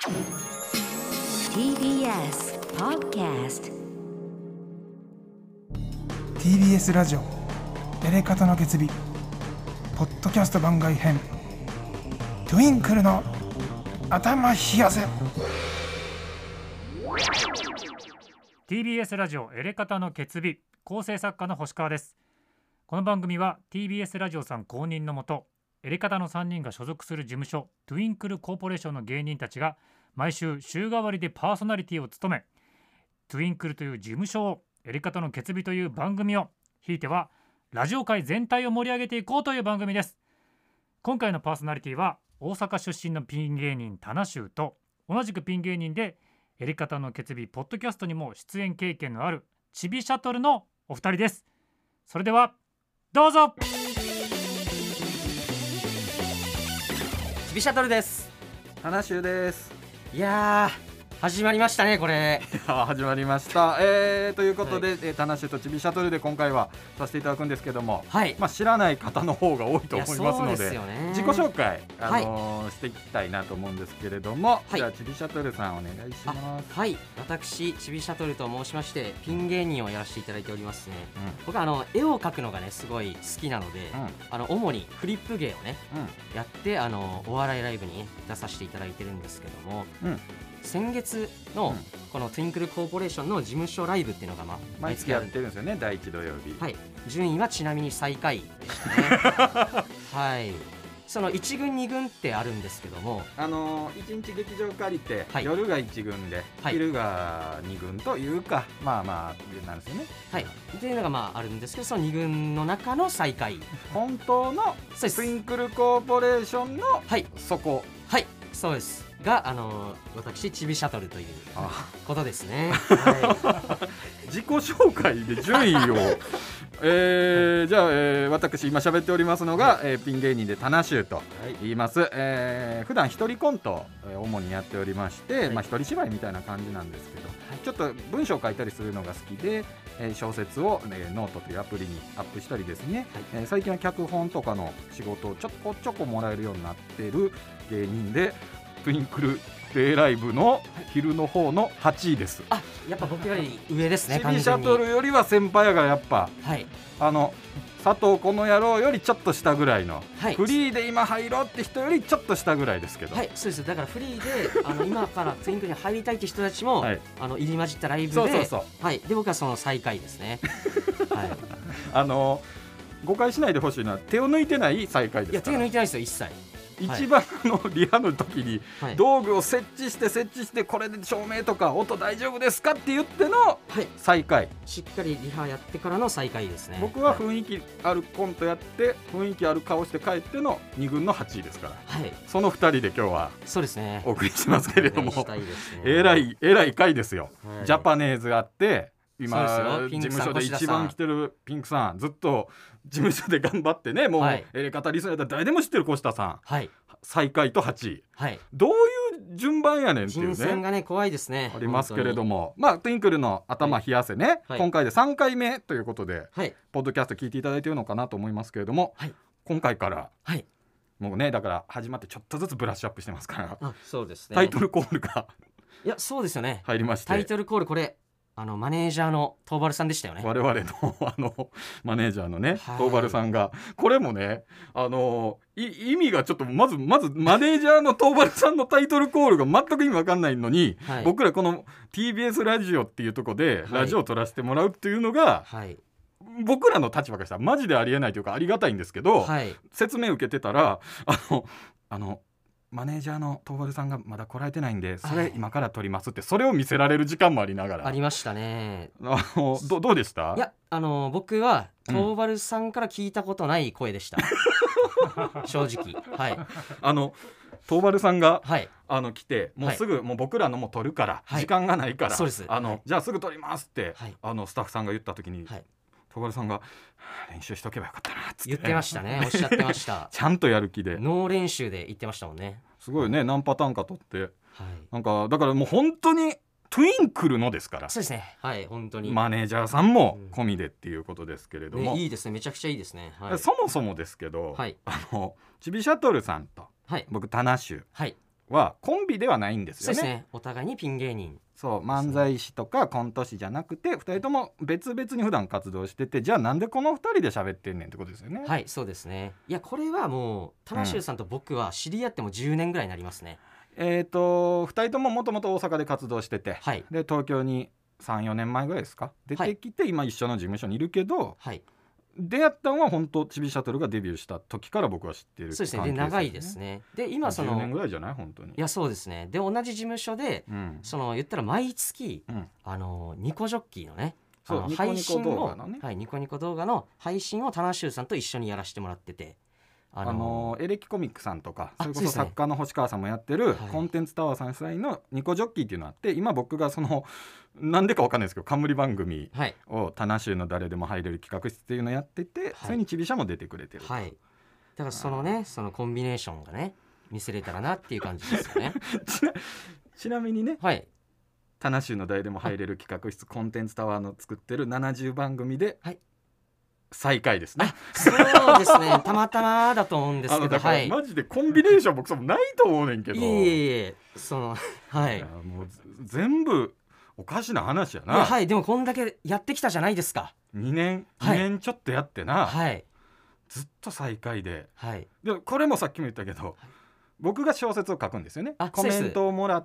TBS Podcast TBS ラジオエレカタの決日ポッドキャスト番外編トゥインクルの頭冷やせ。 TBS ラジオエレカタの決日、構成作家の星川です。この番組は TBS ラジオさん公認のもと、エレカタの3人が所属する事務所トゥインクルコーポレーションの芸人たちが毎週週替わりでパーソナリティを務め、トゥインクルという事務所を、エレカタの決日という番組を、ひいてはラジオ界全体を盛り上げていこうという番組です。今回のパーソナリティは大阪出身のピン芸人タナシューと、同じくピン芸人でエレカタの決日ポッドキャストにも出演経験のあるちびシャトルのお二人です。それではどうぞ。 ちびシャトルです。 花集です。 いやー始まりましたねこれ。 始まりました、ということで、タナシュとちびシャトルで今回はさせていただくんですけども、 はい、 知らない方の方が多いと思いますの で自己紹介、していきたいなと思うんですけれども、じゃあちびシャトルさんお願いします。 はい、私ちびシャトルと申しまして、ピン芸人をやらせていただいておりますね。僕は絵を描くのがねすごい好きなので、主にフリップ芸をね、やってお笑いライブに、出させていただいてるんですけども、先月のこのトゥインクルコーポレーションの事務所ライブっていうのが毎月やってるんですよね、第1土曜日。 はい、順位はちなみに最下位でしたね。はい、その1軍2軍ってあるんですけども、 1日劇場借りて、夜が1軍で、昼が2軍というか、なんですよね。 はい、っていうのがあるんですけど、その2軍の中の最下位、 本当のトゥインクルコーポレーションの底、 はい、そうですが、私ちびシャトルということですね。 自己紹介で順位をじゃあ、私今喋っておりますのが、ピン芸人でタナシューと言います。普段一人コント、主にやっておりまして、一人芝居みたいな感じなんですけど、ちょっと文章を書いたりするのが好きで、小説を、ノートというアプリにアップしたりですね、最近は脚本とかの仕事をちょこちょこもらえるようになっている芸人で、トゥインクルデイライブの昼の方の8位です。 やっぱ僕より上ですね。 ちびシャトルよりは先輩やから、やっぱ、佐藤この野郎よりちょっと下ぐらいの、フリーで今入ろうって人よりちょっと下ぐらいですけど、 そうです。だからフリーで今からトゥインクルに入りたいって人たちも、入り混じったライブで、で僕はその最下位ですね。 誤解しないでほしいのは、手を抜いてない最下位ですから。 いや、手を抜いてないですよ、一切。 一番リハの時に道具を設置してこれで照明とか音大丈夫ですかって言っての最下位、 しっかりリハやってからの最下位ですね。 僕は雰囲気あるコントやって雰囲気ある顔して帰っての2軍の8位ですから、その2人で今日はお送りしますけれども、えらい回ですよ。ジャパネーズがあって、今事務所で一番来てるピンクさん、ずっと事務所で頑張ってね、もうエレカタリスナーだったら誰でも知ってる越田さん、最下位と8位、どういう順番やねんっていうね、 人選がね怖いですね、 ありますけれども、トゥインクルの頭冷やせね、今回で3回目ということで、ポッドキャスト聞いていただいているのかなと思いますけれども、今回から、もうね、だから始まってちょっとずつブラッシュアップしてますから、 そうですね、 タイトルコールがそうですよね、 入りまして、 タイトルコール、これマネージャーの東原さんでしたよね。 我々のマネージャーのね、東原さんが、これもね、意味がちょっとまずマネージャーの東原さんのタイトルコールが全く意味わかんないのに、僕らこの TBS ラジオっていうところでラジオを撮らせてもらうっていうのが、僕らの立場からしたらマジでありえないというかありがたいんですけど、説明受けてたら、マネージャーの東原さんがまだ来られてないんで、それ今から撮りますって、それを見せられる時間もありながら、 ありましたね。 どうでした？ いや、僕は東原さんから聞いたことない声でした、正直。 東原さんが、来て、もうすぐ、もう僕らのも撮るから、時間がないから、じゃあすぐ撮りますって、スタッフさんが言った時に、東原さんが練習しとけばよかったなっつって、 言ってましたね、おっしゃってました。 ちゃんとやる気でノー練習で言ってましたもんね。 すごいね、何パターンか撮って、なんかだからもう本当にトゥインクルのですから。 そうですね、本当にマネージャーさんも込みでっていうことですけれども、 いいですね、めちゃくちゃいいですね。 そもそもですけど、ちびシャトルさんと、僕タナシュ、 はコンビではないんですよね。 そうですね、お互いにピン芸人。 そう漫才師とかコント師じゃなくて2人とも別々に普段活動してて、じゃあなんでこの2人で喋ってんねんってことですよね。 はい、そうですね。いやこれはもうタナシューさんと僕は知り合っても10年ぐらいになりますね。 2人とももともと大阪で活動してて、 はい、 で東京に 3,4 年前ぐらいですか出てきて、今一緒の事務所にいるけど、 はい、 出会ったのは本当ちびシャトルがデビューした時から僕は知ってる関係そうですね。で長いですね。で今その 10年ぐらいじゃない本当に。 いやそうですね。で同じ事務所で、その言ったら毎月、ニコジョッキーのね配信を、はい、ニコニコ動画の配信をタナシューさんと一緒にやらせてもらってて、 エレキコミックさんとかそれこそ作家の星川さんもやってるコンテンツタワーさん主催のニコジョッキーっていうのがあって、今僕がそのなんでかわかんないですけど冠番組をタナシューの誰でも入れる企画室っていうのをやってて、それにちびしゃも出てくれてる、 はい、だからそのねそのコンビネーションがね見せれたらなっていう感じですよねちなみにね、 はい、 タナシューの誰でも入れる企画室コンテンツタワーの作ってる70番組で、はい、最下位ですね。 そうですねたまたまだと思うんですけど、 だからマジでコンビネーション僕もないと思うねんけど、 そのはい、 もう全部おかしな話やな。 はい、でもこんだけやってきたじゃないですか。 2年ちょっとやってな、 はい、 ずっと最下位で、 はい、 でこれもさっきも言ったけど、僕が小説を書くんですよね。コメントをもらって、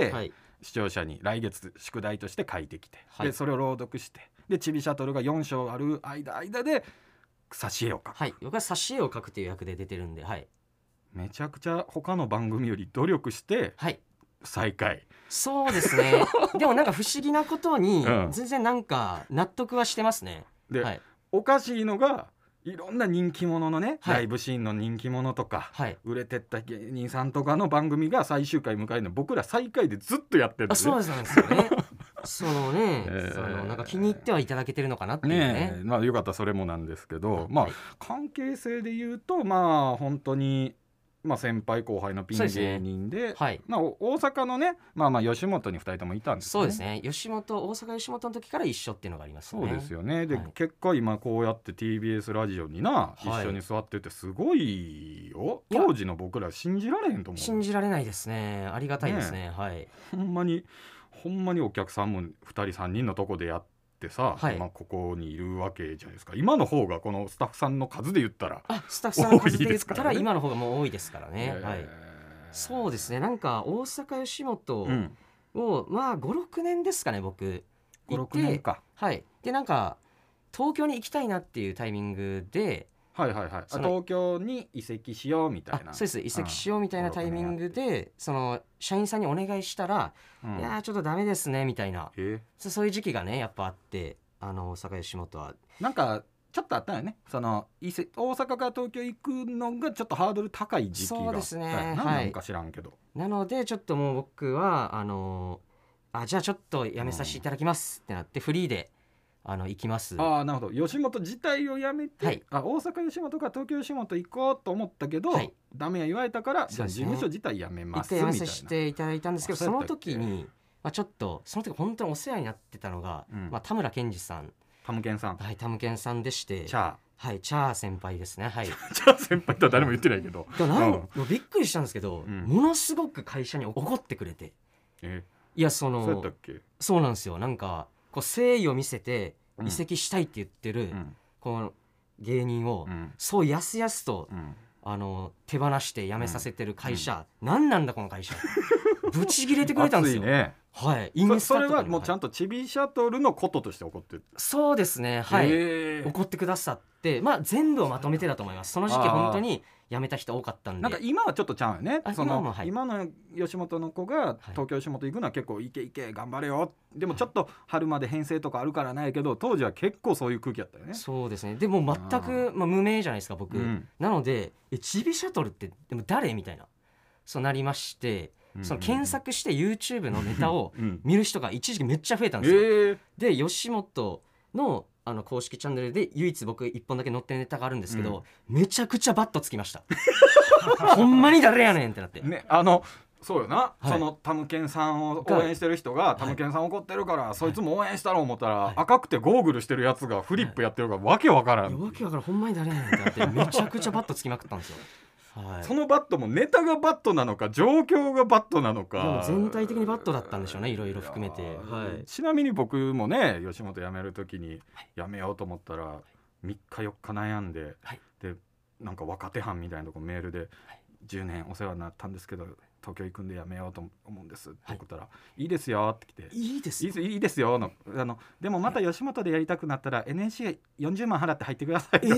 はい、視聴者に来月宿題として書いてきて、はい、でそれを朗読して、でちびシャトルが4章ある間で挿絵を書く、 はい、僕は挿絵を書くっていう役で出てるんで、はい、 めちゃくちゃ他の番組より努力して、はい、最下位。 そうですねでもなんか不思議なことに、全然なんか納得はしてますね。 で、はい、おかしいのがいろんな人気者のね、はい、ライブシーンの人気者とか、はい、売れてった芸人さんとかの番組が最終回迎えるの僕ら最下位でずっとやってるんですね。 そうなんですよねそのね、なんか気に入ってはいただけてるのかなっていうね。 まあよかったそれもなんですけど、まあ、はい、関係性で言うとまあ本当に先輩後輩のピン芸人 で、はい、大阪のね、吉本に2人ともいたんですね。 そうですね、大阪吉本の時から一緒っていうのがありますね。 そうですよね。で、はい、結果今こうやって TBS ラジオにな、一緒に座っててすごいよ。当時の僕ら信じられへんと思う。 信じられないですね。ありがたいですね。はい、 ほんまにお客さんも2人3人のとこでやってさ、はい、今ここにいるわけじゃないですか。今の方がこのスタッフさんの数で言ったらスタッフさんの数で言ったら今の方がもう多いですからね。はい、そうですね。なんか大阪吉本を、5、6年ですかね僕 5、6年か。 はい。でなんか東京に行きたいなっていうタイミングで、 はいはいはい、東京に移籍しようみたいな。 そうです、移籍しようみたいなタイミングで、その社員さんにお願いしたら、いやちょっとダメですねみたいな、そういう時期がねやっぱあって、大阪吉本はなんかちょっとあったよね。その大阪から東京行くのがちょっとハードル高い時期が。 そうですね、 なんか知らんけど、 なのでちょっともう僕はじゃあちょっとやめさせていただきますってなってフリーで行きます。 なるほど。吉本自体をやめて、はい、大阪吉本か東京吉本行こうと思ったけど、はい、ダメや言われたから、じゃあ事務所自体やめますみたいな。 一回やめさせていただいたんですけど、その時に、ちょっとその時本当にお世話になってたのが、田村健二さん、 タムケンさん、 はい、タムケンさんでして、 チャー、 はい、チャー先輩ですね。はい、チャー先輩とは誰も言ってないけど、 びっくりしたんですけど、ものすごく会社に怒ってくれて、いやそうやったっけ。そうなんですよ。なんかこう誠意を見せて移籍したいって言ってる、この芸人を、そうやすやすと、手放して辞めさせてる会社、何なんだこの会社ブチギレてくれたんですよ。ね、はい、 それはもうちゃんとちびシャトルのこととして怒ってる。 そうですね、はい、怒ってくださって、全部をまとめてだと思います。その時期本当に辞めた人多かったんで。 なんか今はちょっとちゃうよね。今の吉本の子が東京吉本行くのは結構イケイケ頑張れよ、でもちょっと春まで編成とかあるからないけど、当時は結構そういう空気だったよね。 そうですね。でも全く、無名じゃないですか僕、なのでちびシャトルってでも誰みたいな、そうなりまして、その検索して YouTube のネタを見る人が一時期めっちゃ増えたんですよ。で吉本の公式チャンネルで唯一僕1本だけ載ってるネタがあるんですけど、めちゃくちゃバッとつきましたほんまに誰やねんってなって、 ね、そうよな、そのタムケンさんを応援してる人がタムケンさん怒ってるから、そいつも応援したろう思ったら、赤くてゴーグルしてるやつがフリップやってるからわけわからん、 わけわからん、ほんまに誰やねんってなってめちゃくちゃバッとつきまくったんですよはい、 そのバットもネタがバットなのか状況がバットなのか、 いやもう全体的にバットだったんでしょうね、いろいろ含めて、はい、 ちなみに僕もね吉本辞める時に辞めようと思ったら3日4日悩んで、 はい、 でなんか若手班みたいなとこメールで、10年お世話になったんですけど東京行くんで辞めようと思うんですって送ったら、いいですよって来て、 いいですよでもまた吉本でやりたくなったら NSC40 万払って入ってくださいって、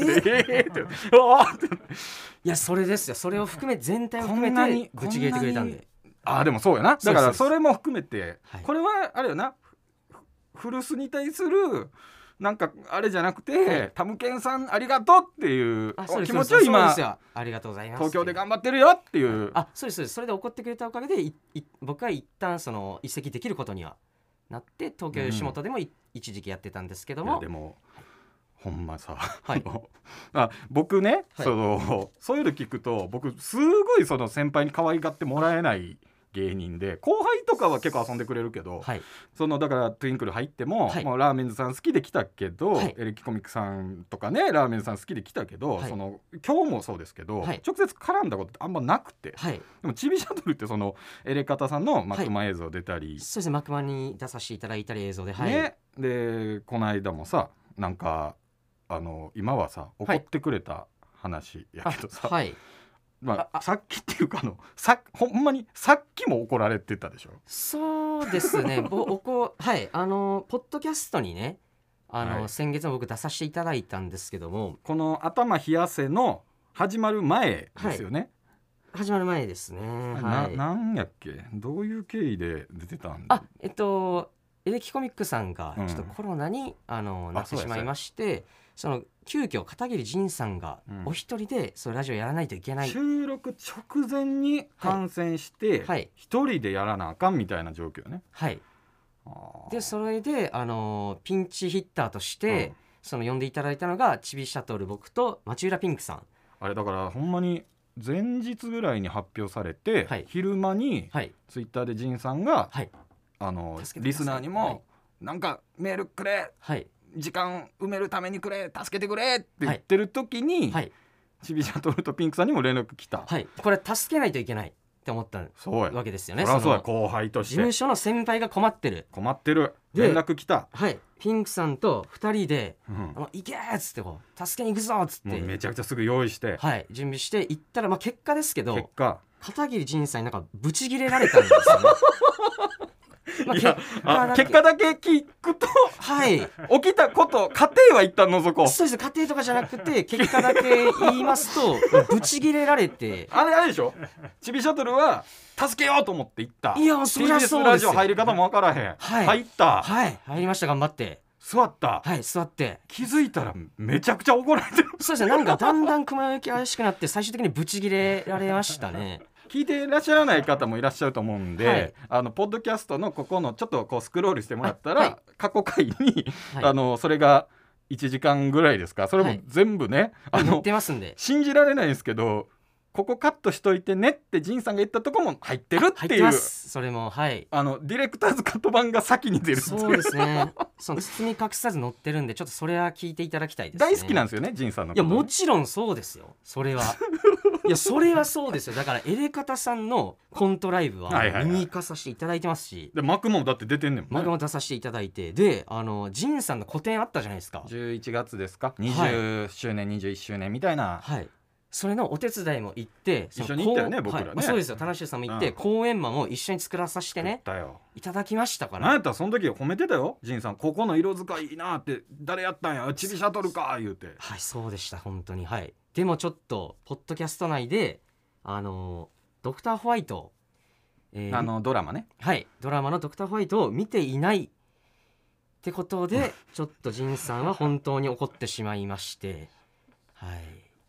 いやそれですよ、それを含め全体を含めてぶち切れてくれたんで、 でもそうやな、だからそれも含めて、 はい、 これはあれよな、古巣に対するなんかあれじゃなくて、タムケンさんありがとうっていう気持ちを今ありがとうございます東京で頑張ってるよっていう、 そうですそれで怒ってくれたおかげで僕は一旦その移籍できることにはなって、東京吉本でも一時期やってたんですけども、 いやでもほんまさ、 はい、 僕ね、 はい、 そういうの聞くと僕すごいその先輩に可愛がってもらえない芸人で、後輩とかは結構遊んでくれるけど、 はい、 だからトゥインクル入っても、 はい、 もうラーメンズさん好きで来たけど、 はい、 エレキコミックさんとかねラーメンズさん好きで来たけど、 はい、 今日もそうですけど、 はい、 直接絡んだことってあんまなくて、 はい、 でもチビシャトルってエレカタさんのマクマ映像出たり、 そうですね、マクマに出させていただいたり映像で、はい、 ね、でこの間もさなんか今はさ怒ってくれた話やけどさ、 はい、 さっきっていうかほんまにさっきも怒られてたでしょ。 そうですねはい、ポッドキャストにねはい、 先月も僕出させていただいたんですけども、 この頭冷やせの始まる前ですよね、 はい、始まる前ですね、はい、 なんやっけ、どういう経緯で出てたんだ。 エレキコミックさんがちょっとコロナに、なってしまいまして、急遽片桐仁さんがお一人でラジオやらないといけない、 収録直前に感染して一人でやらなあかんみたいな状況ね。 はい、でそれでピンチヒッターとして、呼んでいただいたのがチビシャトル僕と町浦ピンクさん。 あれだからほんまに前日ぐらいに発表されて、 はい、 昼間にツイッターで仁さんが、 はい、 リスナーにも、はい、なんかメールくれ、はい、時間埋めるためにくれ、助けてくれって言ってる時に、はい、チビシャトルとピンクさんにも連絡来た、 はい、これ助けないといけないって思ったわけですよね。 そうや後輩として事務所の先輩が困ってる連絡来た、 はい、ピンクさんと2人で、行けーっつって助けに行くぞっつってもうめちゃくちゃすぐ用意して、 はい、準備して行ったら、結果ですけど片桐仁さんになんかブチギレられたんですよね結果だけ聞くと、 はい、 起きたこと家庭は一旦除こう。 そうです、家庭とかじゃなくて結果だけ言いますとブチギレられてあれでしょ、チビシャトルは助けようと思って行った。 いやそりゃそうですよ。 TBS ラジオ入り方も分からへん、 はい、 入った、 はい、入りました。頑張って座った、 はい、座って気づいたらめちゃくちゃ怒られてる。 そうですね、なんかだんだん雲行き怪しくなって最終的にブチギレられましたね聞いていらっしゃらない方もいらっしゃると思うんで、はい、ポッドキャストのここのちょっとスクロールしてもらったら、はい、過去回に、はい、それが1時間ぐらいですか、それも全部ね、 載ってますんで信じられないんですけど、ここカットしといてねって仁さんが言ったとこも入ってるっていう、 入ってます。それもはいディレクターズカット版が先に出るっていう。 そうですね包み隠さず載ってるんで、ちょっとそれは聞いていただきたいですね。 大好きなんですよね仁さんのこと。 いやもちろんそうですよ、それはいやそれはそうですよ。だからエレカタさんのコントライブは見に行かさせていただいてますし、 でマクもだって出てんねんもんね。 マクも出させていただいて、で仁さんの個展あったじゃないですか、 11月ですか、20周年、21周年みたいな、 はい、それのお手伝いも行って一緒に行ったよね僕らね、 はい、そうですよ、田中さんも行って、講演マンも一緒に作らさせてねいただきましたから。 なんやったらその時褒めてたよ仁さん、ここの色使いいいなって、誰やったんやチビシャトルか言うて。 はい、そうでした本当に。はい、でもちょっとポッドキャスト内でドクターホワイト、 ドラマね、 はい、ドラマのドクターホワイトを見ていないってことでちょっと仁さんは本当に怒ってしまいましてはい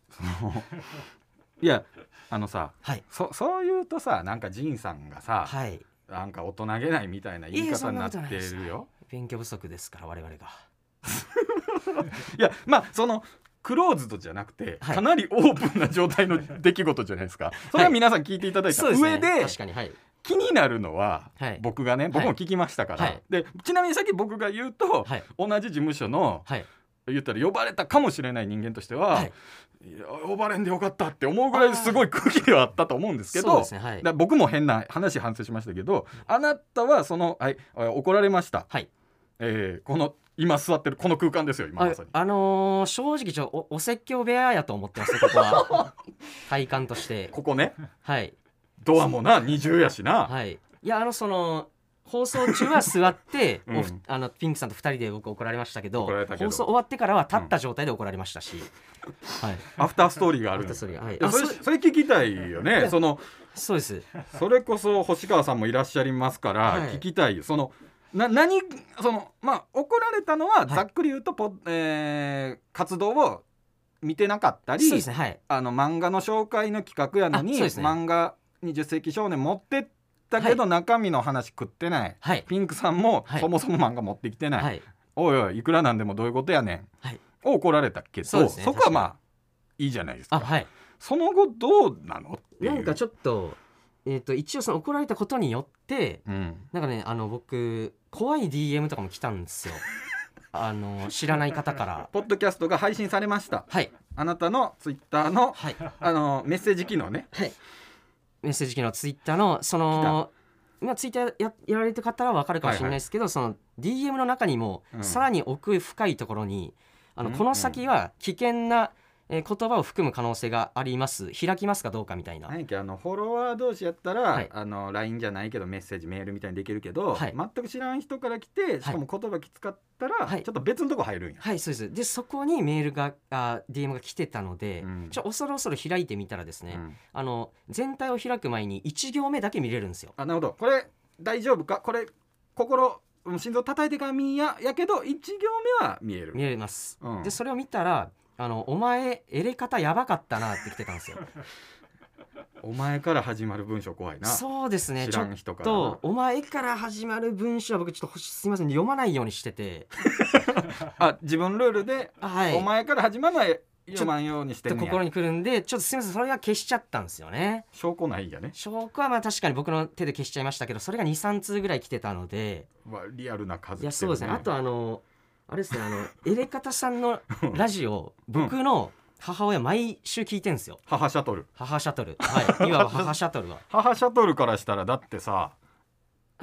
いやさ、 はい、 そう言うとさ、なんか仁さんがさ、 はい、 なんか大人げないみたいな言い方になってるよ。 勉強不足ですから我々がいやクローズドじゃなくて、はい、かなりオープンな状態の出来事じゃないですか。それは皆さん聞いていただいた上で、 確かに、はい、 気になるのは、はい、僕も聞きましたから、 はい、 でちなみにさっき僕が言うと、はい、同じ事務所の、はい、 言ったら呼ばれたかもしれない人間としては、 はい、 いや呼ばれんでよかったって思うぐらいすごい空気ではあったと思うんですけど、 そうですね、はい、 だ僕も変な話反省しましたけど、あなたはその、はい、怒られました、 はい、 この今座ってるこの空間ですよ今まさに。 正直お説教部屋やと思ってますここは体感としてここね、 はい、 ドアもな二重やしな、 はい、いやその放送中は座って、 うんピンクさんと2人で僕怒られましたけど、 怒られたけど放送終わってからは立った状態で怒られましたし、はい、 アフターストーリーがあるんです。 アフターストーリー、はい、 いやそれ聞きたいよね。 そうです。 それこそ星川さんもいらっしゃいますから、 はい聞きたいよ。まあ怒られたのはざっくり言うと、活動を見てなかったり、 そうですね、はい、 漫画の紹介の企画やのに、 そうですね、 漫画20世紀少年持ってったけど、中身の話食ってない、 はい、 ピンクさんも、 はい、 そもそも漫画持ってきてない、 はい、 おいおいいくらなんでもどういうことやねん、はい、を怒られたけど、 そうですね、 そこはまあいいじゃないですか。 はい、 その後どうなのっていう。 なんかちょっと一応その怒られたことによって、 うん、 なんかね僕怖い DM とかも来たんですよ知らない方からポッドキャストが配信されました、 はい、 あなたのツイッターの、 はい、 メッセージ機能ね、 はい、メッセージ機能ツイッターのその今ツイッター やられた方は分かるかもしれないですけど、はいはい、その DM の中にも、さらに奥深いところにこの先は危険な言葉を含む可能性があります、開きますかどうかみたいな。 フォロワー同士やったら、はい、LINE じゃないけどメッセージメールみたいにできるけど、はい、全く知らん人から来て、しかも言葉きつかったら、はい、ちょっと別のとこ入るんや。 はい、そうです。でそこにメールがDM が来てたので、恐る恐る開いてみたらですね、全体を開く前に1行目だけ見れるんですよ。 なるほど。これ大丈夫か、これ心臓叩いてかみやけど1行目は見えます、でそれを見たらお前エレ方やばかったなって来てたんですよお前から始まる文章怖いな。 そうですね、 知らん人からちょっとお前から始まる文章は僕ちょっとすいません読まないようにしてて自分ルールで、はい、お前から始まるのは読まんようにしてんねや。 心にくるんでちょっとすいませんそれは消しちゃったんですよね。 証拠ないんやね。 証拠はまあ確かに僕の手で消しちゃいましたけど、それが 2,3 通ぐらい来てたので、 リアルな数、 いやそうですね。あとあれですねエレカタさんのラジオ僕の母親毎週聞いてんですよ。 母シャトル、 はい、いわば母シャトルは母シャトルからしたらだってさ、はい、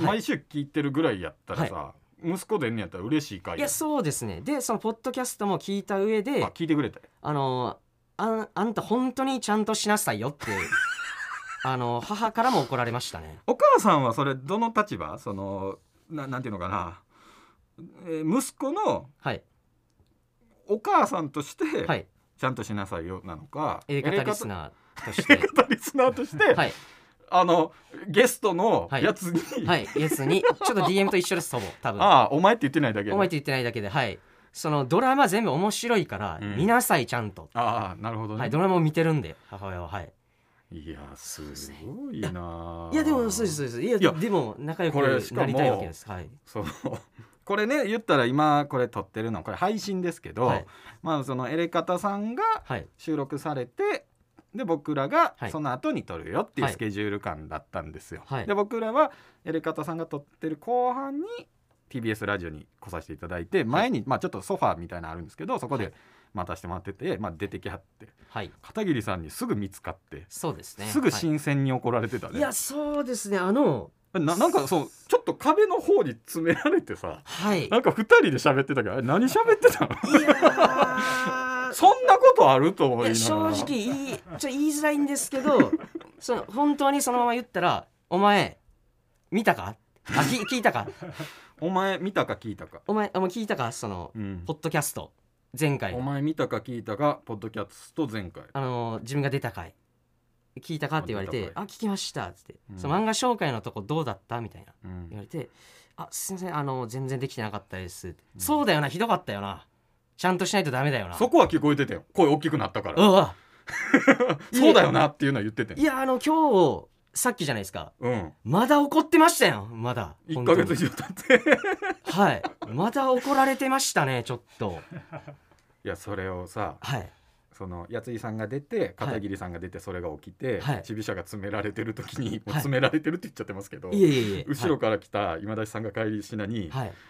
毎週聞いてるぐらいやったらさ、はい、息子でんねやったら嬉しいかい。 いやそうですね。でそのポッドキャストも聞いた上で聞いてくれた。 あんた本当にちゃんとしなさいよって母からも怒られましたね。 お母さんはそれどの立場、なんていうのかな、息子のお母さんとして、はい、ちゃんとしなさいよなのか、 エレカタリスナーとしてはい、ゲストのやつに、 はい、やつにちょっと DM と一緒です多分お前って言ってないだけで、 お前って言ってないだけで、はい、そのドラマ全部面白いから見なさいちゃんと、 なるほどね、 はい、ドラマを見てるんで母親は、はい、 いやすごいな。 いやでもそうですいやでも仲良くなりたいわけです。はい、 これね言ったら今これ撮ってるのこれ配信ですけど、はい、そのエレカタさんが収録されて、はい、で僕らがその後に撮るよっていうスケジュール感だったんですよ、はい、で僕らはエレカタさんが撮ってる後半に TBS ラジオに来させていただいて、前にちょっとソファーみたいなのあるんですけど、そこで待たせてもらってて、出てきはって、はい、片桐さんにすぐ見つかって、 そうですね、 すぐ新鮮に怒られてたね。 いやそうですね、 なんかそうちょっと壁の方に詰められてさ、 はい、 なんか2人で喋ってたけど何喋ってたの？いやそんなことあると思いながら、 正直言いづらいんですけど本当にそのまま言ったらお前見たか聞いたかお前見たか聞いたかお前聞いたかポッドキャスト前回お前見たか聞いたかポッドキャスト前回自分が出た回聞いたかって言われて、聞きましたって、その漫画紹介のとこどうだったみたいな、言われて、すいません全然できてなかったです、そうだよな、ひどかったよな、ちゃんとしないとダメだよな。 そこは聞こえててよ、声大きくなったからそうだよなっていうのは言ってて、 いや今日さっきじゃないですか、まだ怒ってましたよ。まだ 1ヶ月以上経ってはい、まだ怒られてましたね。ちょっといやそれをさ、 はい、 そのやついさんが出て片桐さんが出てそれが起きて、はい、ちびしゃが詰められてる時に、もう詰められてるって言っちゃってますけど、後ろから来た今田さんが帰りしなに、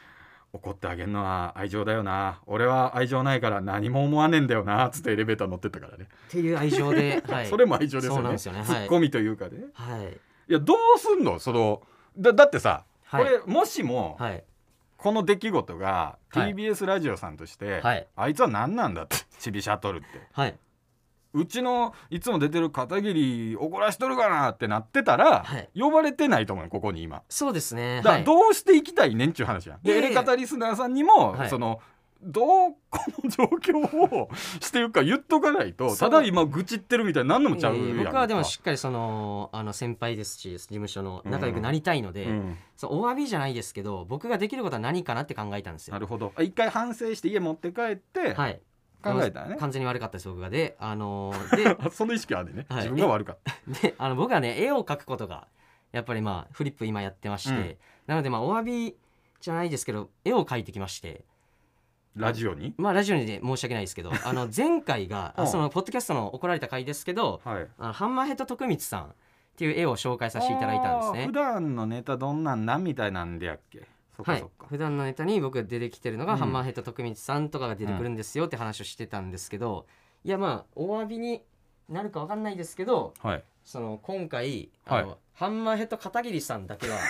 怒ってあげるのは愛情だよな、俺は愛情ないから何も思わねえんだよなつってエレベーター乗ってったからねっていう愛情で、はい、 それも愛情ですよね。 そうなんですよね、 ツッコミというかね、 はい、 いやどうすんのそのだってさ、 はい、 これもしも、 はい、 この出来事がはい TBS ラジオさんとして、 はい、 あいつは何なんだってチビシャトルって、 はい、 うちのいつも出てる片桐怒らしとるかなってなってたら、 はい、 呼ばれてないと思うよここに今。 そうですね。 だからどうしていきたいねんちゅう話やん。でエいやいやレカタリスナーさんにも、 はい、 そのどうこの状況をしてるか言っとかないと、ただ今愚痴ってるみたいになんのもちゃうやんか。 僕はでもしっかりその先輩ですし事務所の仲良くなりたいので、そうお詫びじゃないですけど僕ができることは何かなって考えたんですよ。 なるほど。一回反省して家持って帰って、はい、考えたね。 完全に悪かったです僕が。でその意識はね、 はい、 自分が悪かったで僕はね絵を描くことがやっぱりフリップ今やってまして、なのでお詫びじゃないですけど絵を描いてきまして、 ラジオにラジオにで申し訳ないですけど前回がそのポッドキャストの怒られた回ですけど、はい、ハンマーヘッド徳光さんっていう絵を紹介させていただいたんですね。 普段のネタどんなんなんみたいなんでやっけ。そっかそっか、 はい、普段のネタに僕が出てきてるのが、ハンマーヘッド徳光さんとかが出てくるんですよって話をしてたんですけど、いやお詫びになるか分かんないですけど、はい、その今回ハンマーヘッド片桐さんだけは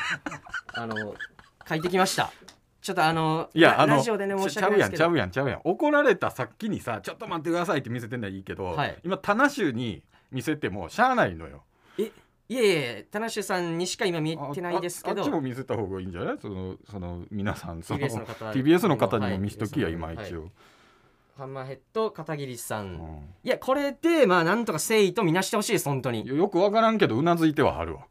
書いてきました。ちょっといやラジオでね申し訳ないですけど、 ちゃうやん怒られたさっきにさちょっと待ってくださいって見せてんのはいいけど、はい、今タナシュに見せてもしゃあないのよ。 いえタナシュさんにしか今見えてないですけど、 あっちも見せた方がいいんじゃない？その皆さん TBS の方にも見しときや、今一応、 ハンマーヘッド片桐さん、いやこれでなんとか誠意と見なしてほしいです本当に。 よくわからんけどうなずいてははるわ。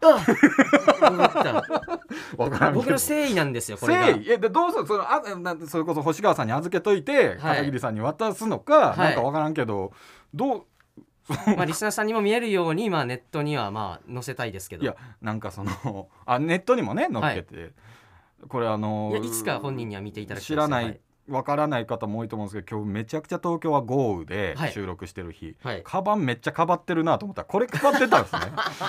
わからんけど僕の誠意なんですよこれが。 誠意でどうするそれこそ星川さんに預けといて、片桐さんに渡すのか、なんかわからんけどどうリスナーさんにも見えるようにネットには載せたいですけど、 いやなんかネットにもね載っけて、これいつか本人には見ていただきたいです。 知らないわからない方も多いと思うんですけど、今日めちゃくちゃ東京は豪雨で収録してる日、カバンめっちゃかばってるなと思ったらこれかばってたんですね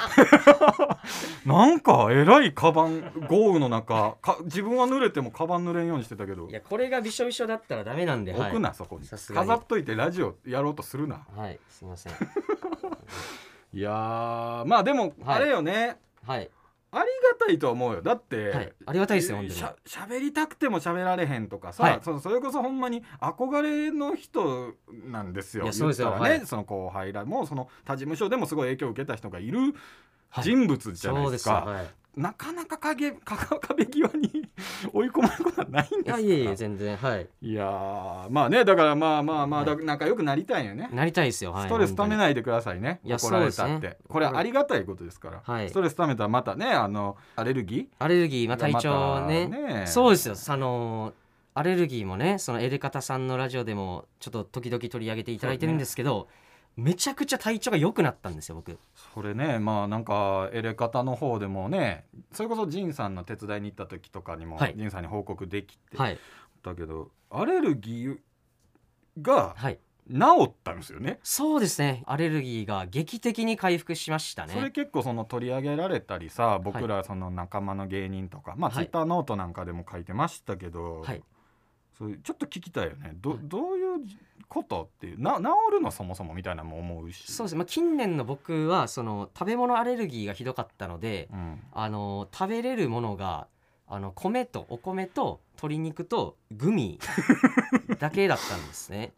なんかえらいカバン豪雨の中自分は濡れてもカバン濡れんようにしてたけど、 いやこれがびしょびしょだったらダメなんで、 置くなそこに飾っといてラジオやろうとするな。 はいすいませんいやでもあれよね、はいありがたいとは思うよ。だって、 ありがたいですよ本当に。 喋りたくても喋られへんとかさ、それこそほんまに憧れの人なんですよ。 そうですよね、その後輩らもその他事務所でもすごい影響を受けた人がいる人物じゃないですか。なかなか壁際に追い込まれることはないんですか。 いや全然いやねだから仲良くなりたいよね。 なりたいですよ。 ストレスためないでくださいね。怒られたってこれありがたいことですから。ストレスためたらまたねアレルギー体調ね。そうですよ。アレルギーもねそのエレカタさんのラジオでもちょっと時々取り上げていただいてるんですけど、めちゃくちゃ体調が良くなったんですよ僕。 それねなんかエレカタの方でもね、それこそジンさんの手伝いに行った時とかにも、ジンさんに報告できて、だけどアレルギーが治ったんですよね。 そうですね、アレルギーが劇的に回復しましたね。 それ結構取り上げられたりさ、僕らその仲間の芸人とか、ツイッターノートなんかでも書いてましたけど、それちょっと聞きたいよね。どういうことっていう治るのそもそもみたいなのも思うし。 そうですね、近年の僕は食べ物アレルギーがひどかったので、食べれるものがお米と鶏肉とグミだけだったんですね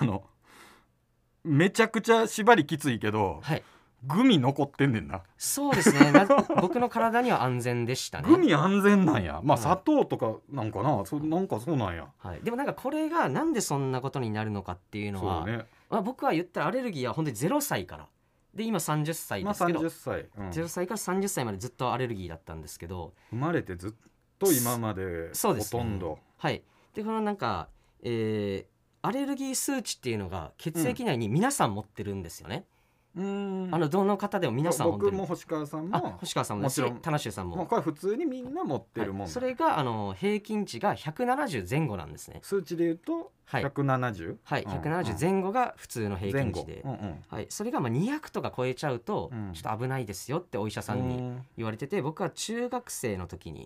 めちゃくちゃ縛りきついけど、グミ残ってんねんな。 そうですね僕の体には安全でしたね。 グミ安全なんや。砂糖とかなんかな、なんかそうなんや。 でもなんかこれがなんでそんなことになるのかっていうのは、僕は言ったらアレルギーは本当に0歳からで今30歳ですけど、0歳から30歳までずっとアレルギーだったんですけど、 生まれてずっと今までほとんど。 でこのなんか、アレルギー数値っていうのが血液内に皆さん持ってるんですよね。どの方でも皆さん持ってる。 僕も星川さんももちろん田無さんもこれ普通にみんな持ってるもん、 それが平均値が170前後なんですね。 数値でいうと170、 170前後が普通の平均値で、それが200とか超えちゃうとちょっと危ないですよってお医者さんに言われてて、僕は中学生の時に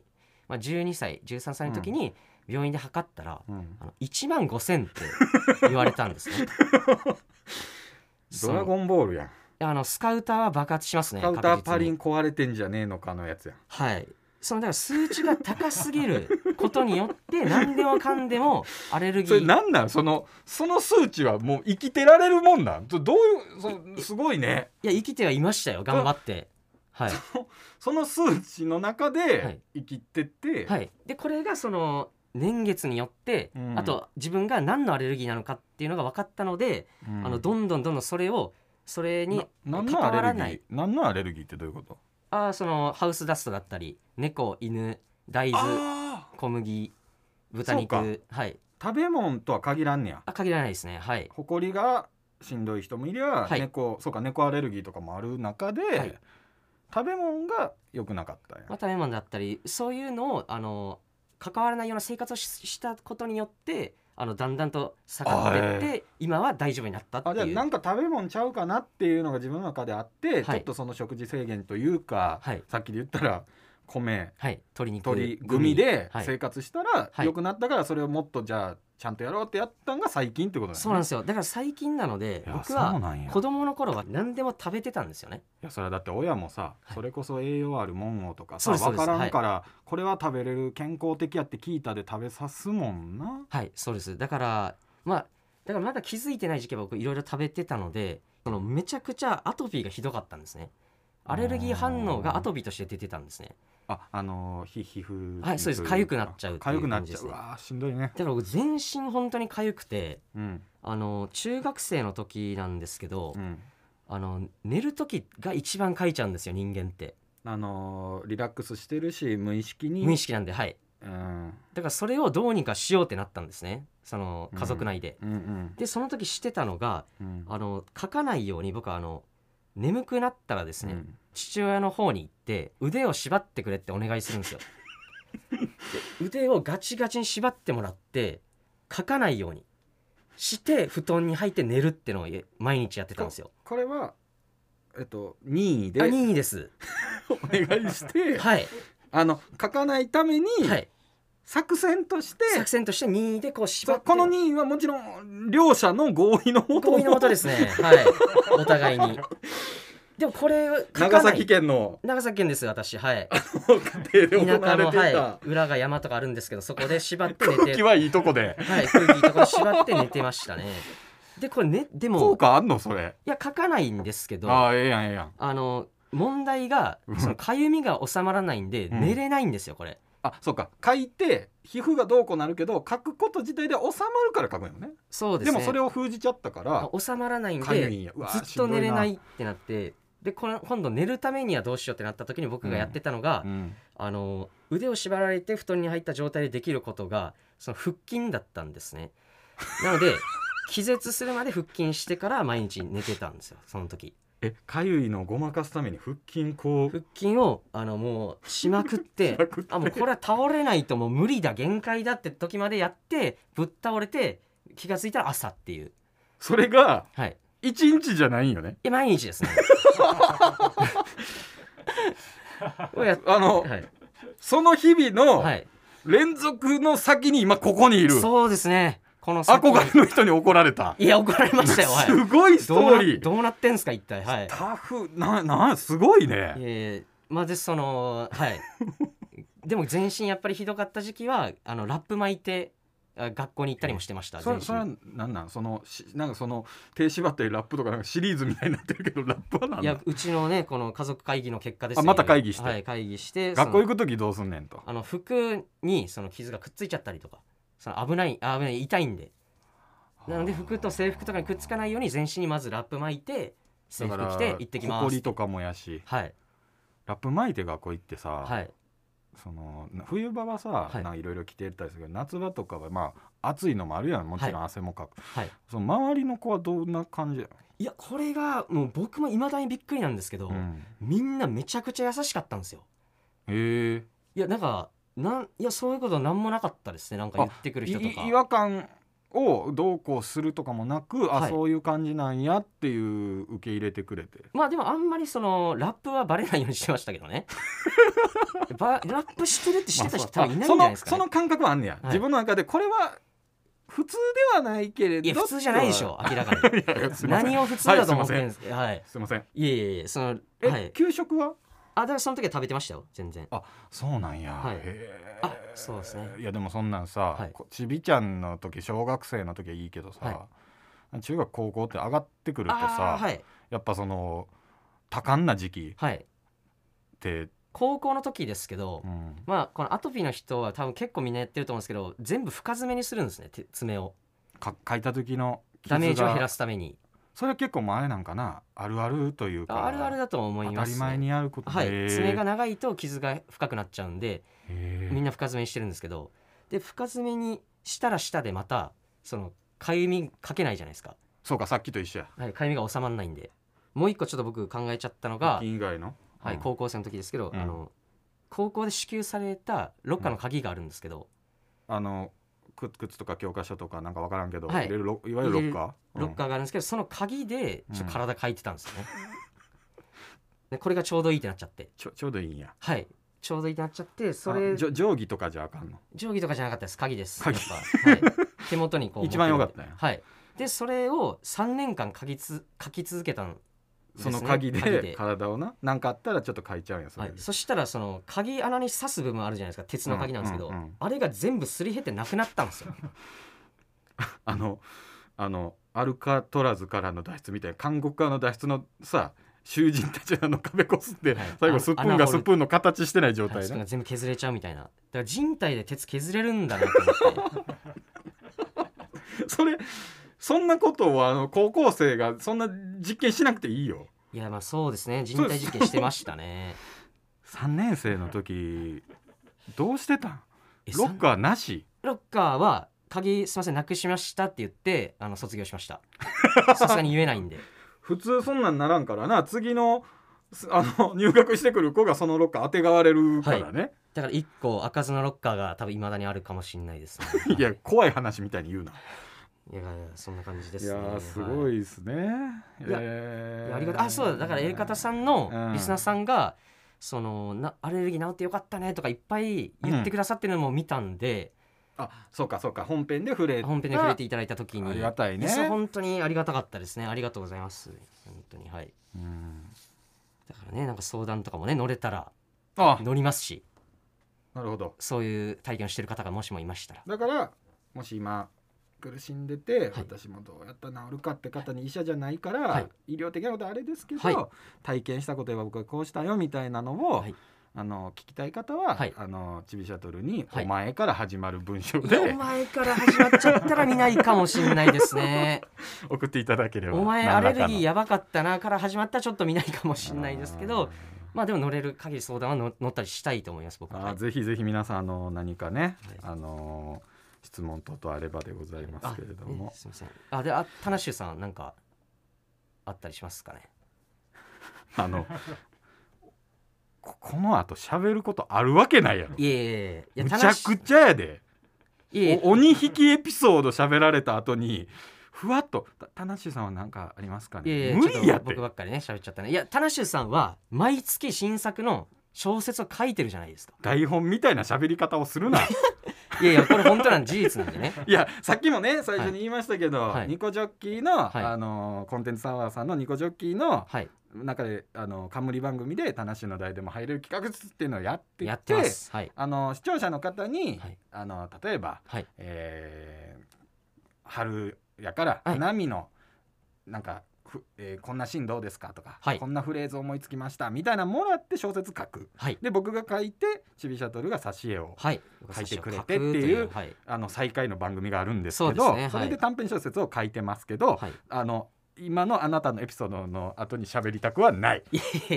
12歳13歳の時に病院で測ったら、 うん 1万5000って言われたんですねドラゴンボールやん。 スカウターは爆発しますね。 スカウターパリン、 ン壊れてんじゃねえのかのやつやん。 はいだから数値が高すぎることによって何でもかんでもアレルギそれーなんなんその数値はもう生きてられるもんなんどういうすごいね。 いや生きてはいましたよ頑張ってはいその数値の中はでい生きてって、 はいでこれがその年月によって、 うんあと自分が何のアレルギーなのかっていうのが分かったので、 うんどんどんそれに何関わらない何のアレルギーってどういうこと？ そのハウスダストだったり猫犬大豆あ小麦豚そうか肉はい食べ物とは限らんねや。 限らないですねはいほこりがしんどい人もいりゃ、 はい猫アレルギーとかもある中で、 はい食べ物が良くなかったんや。 食べ物だったりそういうのを関わらないような生活をしたことによってだんだんと下がってって今は大丈夫になったっていうじゃあなんか食べ物ちゃうかなっていうのが自分の中であって、 はいちょっとその食事制限というか、 はいさっきで言ったら米はい鶏肉鶏グミではい生活したらはい良くなったから、それをもっとじゃあちゃんとやろうってやったんが最近ってことだよね。 そうなんですよだから最近なのでいや僕そうはなんや。 子供の頃は何でも食べてたんですよねいやそれはだって親もさ、 はいそれこそ栄養あるもんをとかさそうです分からんから、これは食べれる健康的やって聞いたで食べさすもんな。 はいそうですだからまだ気づいてない時期は僕いろいろ食べてたのでめちゃくちゃアトピーがひどかったんですねアレルギー反応がアトピーとして出てたんですね皮膚はいそうです痒くなっちゃうっていう痒くなっちゃう。 感じですねわーしんどいね。 だから僕全身本当に痒くてうん中学生の時なんですけどう、ん寝る時が一番痒いちゃうんですよ人間ってリラックスしてるし無意識に無意識なんではいうんだからそれをどうにかしようってなったんですねその家族内で、 うんでその時してたのがうん書かないように僕は眠くなったらですね、 うん父親の方に行って腕を縛ってくれってお願いするんですよで腕をガチガチに縛ってもらって書かないようにして布団に入って寝るってのを毎日やってたんですよこれは任意で任意ですお願いしてはい、 書かないためにはい、 作戦として、 作戦として任意でこう縛ってこの任意はもちろん両者の合意のもと合意のもとですねはいお互いにでもこれ書かない長崎県の長崎県です私はい家庭で行わ田舎の、 れていた、 はい、裏が山とかあるんですけどそこで縛って寝て空気はいいとこではい空気いいところで縛って寝てましたねでこれねでも効果あんのそれ？ いや書かないんですけどああええやんええやん。 問題がそのかゆみが収まらないんでうん寝れないんですよこれあそうか書いて皮膚がどうこうなるけど書くこと自体で収まるから書くんよね。 そうですねでもそれを封じちゃったから収まらないんかゆいんでや。うわずっと寝れないってなってで今度寝るためにはどうしようってなった時に僕がやってたのが、 うん腕を縛られて布団に入った状態でできることがその腹筋だったんですねなので気絶するまで腹筋してから毎日寝てたんですよその時かゆいのをごまかすために腹筋こう腹筋をもうしまくってしまくってもうこれは倒れないともう無理だ限界だって時までやってぶっ倒れて気がついたら朝っていうそれがはい一日じゃないんよね。 毎日ですねはいその日々のはい連続の先に今ここにいる、 そうですねこの先憧れの人に怒られた。 いや怒られましたよ、はい、 すごいストーリー。 どうなってんすか一体はいタフすごいね。 まあではいでも全身やっぱりひどかった時期はラップ巻いて学校に行ったりもしてましたそれはなんなんなんかその手縛ったりラップとかなんかシリーズみたいになってるけどラップはなんいなん？ やうちのねこの家族会議の結果ですねまた会議してはい会議して学校行く時どうすんねんと。 服にその傷がくっついちゃったりとか危ない痛いんでなので服と制服とかにくっつかないように全身にまずラップ巻いて制服着て行ってきます。 ほこりとかもやしはいラップ巻いて学校行ってさ、 はい冬場はさ、 はいなんかいろいろ着てたりするけど夏場とかはまあ暑いのもあるやんもちろん汗もかく、 はいその周りの子はどんな感じやいやこれがもう僕も未だにびっくりなんですけど、みんなめちゃくちゃ優しかったんですよ。 へえ。 いやなんかいやそういうことなんもなかったですねなんか言ってくる人とか違和感をどうこうするとかもなく、 はいそういう感じなんやっていう受け入れてくれて、 まあでもあんまりそのラップはバレないようにしてましたけどねラップしてるって知ってた人多分いないんじゃないですかね。 その感覚はあんねや、 い自分の中でこれは普通ではないけれど、 いや普通じゃないでしょ明らかにいやいやすいません何を普通だと思ってるんですか。はいすいません。 いえいえいえそのはい給食はだからその時は食べてましたよ全然。 そうなんや、 はいへーそうですね。 いやでもそんなんさ、 はいちびちゃんの時小学生の時はいいけどさ、中学高校って上がってくるとさ、 はいやっぱその多感な時期はいって、 高校の時ですけど、 うんまあこのアトピーの人は多分結構みんなやってると思うんですけど、全部深爪にするんですね爪を書いた時の傷ダメージを減らす。 すために。 それは結構前なんかな、あるあるというか、 あるあるだと思います、ね、 当たり前にやることで、 はい爪が長いと傷が深くなっちゃうんでみんな深爪にしてるんですけど、で深爪にしたら下でまたそのかゆみかけないじゃないですか。 そうか、さっきと一緒や。 はい、かゆみが収まらないんで。もう一個ちょっと僕考えちゃったのが、 以外の、 はい、高校生の時ですけど、 うん高校で支給されたロッカーの鍵があるんですけど、 靴とか教科書とかなんか分からんけど、 はい入れるいわゆるロッカー、 ロッカーがあるんですけど、その鍵でちょっと体かいてたんですよね、でこれがちょうどいいってなっちゃって、 ちょうどいいんや。 はいちょうどいいってなっちゃって、それ定規とかじゃあかんの。 定規とかじゃなかったです。鍵です鍵やっぱ、はい、手元にこう一番良かったんやはいでそれを3年間書き続けたんですね。 その鍵で体をなんかあったらちょっと書いちゃうんやそれで、 はい、そしたらその鍵穴に刺す部分あるじゃないですか、鉄の鍵なんですけど、 うんうんうんあれが全部すり減ってなくなったんですよアルカトラズからの脱出みたいな、韓国側の脱出のさ、囚人たちの壁こすって、 はい最後スプーンがスプーンの形してない状態ね、 はい、全部削れちゃうみたいな。だから人体で鉄削れるんだなと思ってそんなことを高校生がそんな実験しなくていいよ。 いやまあそうですね、人体実験してましたね 3年生の時どうしてたん？ えロッカーなし？ ロッカーは鍵すいませんなくしましたって言って卒業しましたさすがに言えないんで。 普通そんなんならんからな、次の入学してくる子がそのロッカー当てがわれるからね、 だから1個開かずのロッカーが多分未だにあるかもしれないですねいや怖い話みたいに言うな。 いやそんな感じでいすね。 やすごいですね、 いやありがとう。あ、そうだ、だから A 方さんのリスナーさんが、そのアレルギー治ってよかったねとかいっぱい言ってくださってるのも見たんで、 そうか本編で触れていただいた時にありがたいね。 それ本当にありがたかったですね。ありがとうございます本当に。はい、だからね、なんか相談とかもね乗れたら乗りますし、 なるほど。 そういう体験をしてる方がもしもいましたら、 だからもし今苦しんでて、 はい、 私もどうやったら治るかって方に医者じゃないから、 はい、 医療的なことはあれですけど、 はい、 体験したことは僕はこうしたよみたいなのを、はい、聞きたい方は、はい、ちびシャトルに、お前から始まる文章で、 お前から始まっちゃったら見ないかもしれないですね送っていただければ。 お前アレルギーやばかったなから始まったらちょっと見ないかもしれないですけど、まあでも乗れる限り相談は乗ったりしたいと思います僕は。 ぜひぜひ皆さん何かね、質問等々あればでございますけれども、 すみません。で田無さんなんかあったりしますかね。 この後喋ることあるわけないやろ。 いやむちゃくちゃやで。鬼引きエピソード喋られた後にふわっと田無さんは何かありますかね。無理やって。 僕ばっかりね喋っちゃったね。いや田無さんは毎月新作の小説を書いてるじゃないですか。 台本みたいな喋り方をするな。 いやこれ本当なん事実なんでね。 いやさっきもね最初に言いましたけど、 はい、 ニコジョッキーの、コンテンツサワーさんのニコジョッキーの、中で冠番組で田無の代でも入れる企画っていうのをやっていて、 ます、はい、 視聴者の方に、例えば、春やから花見のなんかこんなシーンどうですかとか、こんなフレーズ思いつきましたみたいなもらって小説書く、で僕が書いてちびシャトルが挿絵を書いてくれてっていう、再開の番組があるんですけど、それで短編小説を書いてますけど、今のあなたのエピソードの後に喋りたくはない。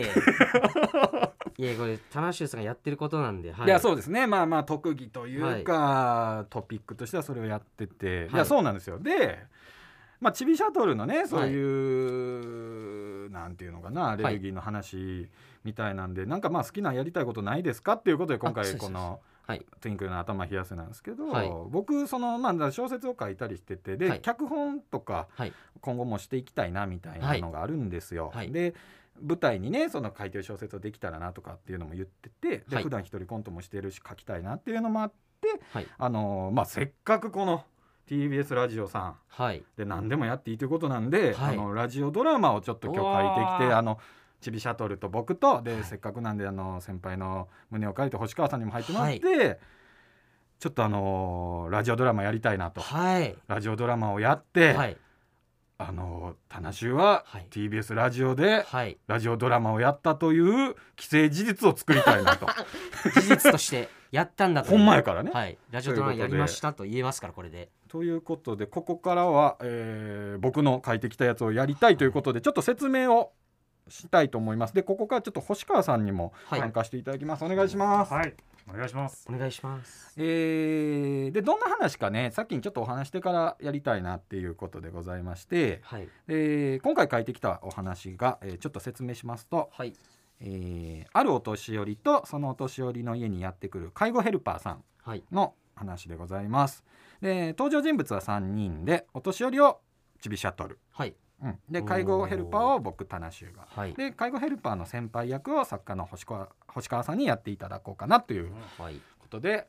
いやこれ田無さんがやってることなんで、 いやそうですね、まあ特技というか、トピックとしてはそれをやってて、いやそうなんですよ。でちびシャトルのねそういう、なんていうのかな、アレルギーの話みたいなんで、なんか好きなやりたいことないですかっていうことで今回このトゥインクルの頭冷やせなんですけど、 はい僕その、小説を書いたりしててで、 はい脚本とかはい今後もしていきたいなみたいなのがあるんですよ、 はいで舞台にねその書いてる小説をできたらなとかっていうのも言っててで、 はい普段一人コントもしてるし書きたいなっていうのもあって、 はいせっかくこの TBS ラジオさんはいで何でもやっていいということなんで、 はいラジオドラマをちょっと今日書いてきてチビシャトルと僕とで、 はい、 せっかくなんで先輩の胸を借りて星川さんにも入ってもらって、ちょっとラジオドラマやりたいなと、ラジオドラマをやって、田無は TBS ラジオでラジオドラマをやったという既成事実を作りたいなと事実としてやったんだとほんまやからね、 ラジオドラマやりましたと言えますからこれで。 ということでここからは、僕の書いてきたやつをやりたいということで、ちょっと説明をしたいと思います。でここからちょっと星川さんにも参加していただきます、お願いします。 お願いします。 お願いします。 でどんな話かねさっきにちょっとお話してからやりたいなっていうことでございまして、今回書いてきたお話が、ちょっと説明しますと、あるお年寄りとそのお年寄りの家にやってくる介護ヘルパーさんの話でございます。で登場人物は3人でお年寄りをチビシャトル、で介護ヘルパーを僕田無が、で介護ヘルパーの先輩役を作家の星川さんにやっていただこうかなということで、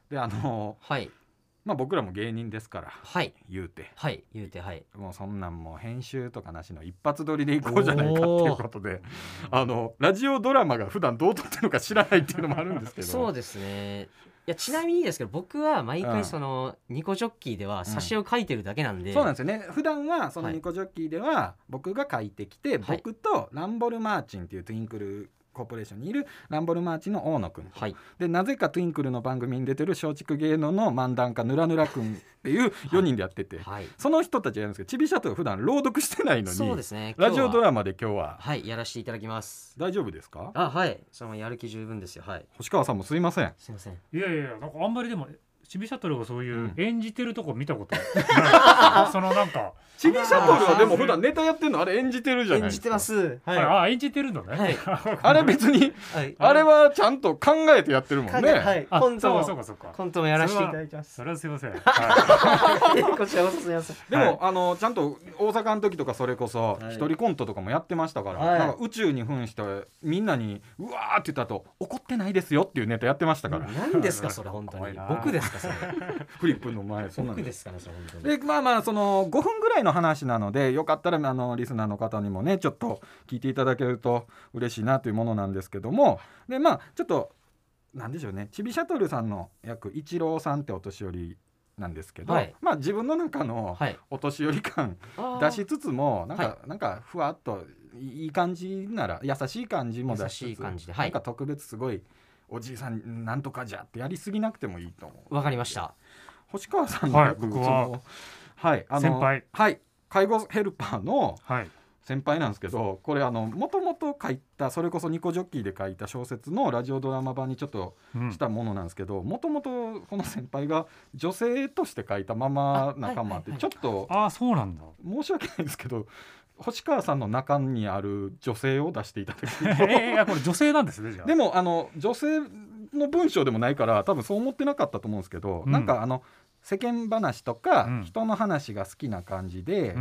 僕らも芸人ですから、言うて、もうそんなんもう編集とかなしの一発撮りでいこうじゃないかっていうことでラジオドラマが普段どう撮ってるのか知らないっていうのもあるんですけどそうですね。いやちなみにですけど僕は毎回そのニコジョッキーでは挿絵を描いてるだけなんで、 そうなんですよね。普段はそのニコジョッキーでは僕が描いてきて、僕とランボルマーチンっていうトゥインクルコーポレーションにいるランボルマーチンの大野くん、でなぜかトゥインクルの番組に出てる松竹芸能の漫談家ぬらぬらくんっていう4人でやってて、その人たちやるんですけどチビシャトル普段朗読してないのに、 そうですね、 ラジオドラマで今日はやらせていただきます。 大丈夫ですか？ そのやる気十分ですよ。 星川さんもすいません。 すいません。 いやなんかあんまりでもチビシャトルがそういう演じてるとこ見たことない、そのなんかチビシャトルはでも普段ネタやってるのあれ演じてるじゃないですか。 演じてます。 演じてるのね、 あれ別に、あれはちゃんと考えてやってるもんね。 コントもやらせていただいてます。 それはすいません。 こちらこそすいません。 でもちゃんと大阪の時とかそれこそ一人コントとかもやってましたから、なんか宇宙に扮してみんなにうわーって言った後怒ってないですよっていうネタやってましたから。 何ですかそれ本当に。僕ですかそれ。 フリップの前そんなん僕ですかねそれ本当に。 でその5分ぐらいの話なのでよかったらリスナーの方にもねちょっと聞いていただけると嬉しいなというものなんですけども、でちょっとなんでしょうね、チビシャトルさんの役一郎さんってお年寄りなんですけど、自分の中のお年寄り感出しつつもなんかふわっといい感じなら優しい感じも出しつつ、なんか特別すごいおじいさんなんとかじゃってやりすぎなくてもいいと思う。 わかりました。 星川さんの役、 僕は先輩、 介護ヘルパーの先輩なんですけど、これもともと書いたそれこそニコジョッキーで書いた小説のラジオドラマ版にちょっとしたものなんですけど、もともとこの先輩が女性として書いたまま仲間ってちょっとそうなんだ、 申し訳ないですけど星川さんの中にある女性を出していただけるとこれ女性なんですね。じゃあでも女性の文章でもないから多分そう思ってなかったと思うんですけど、なんか世間話とか人の話が好きな感じで、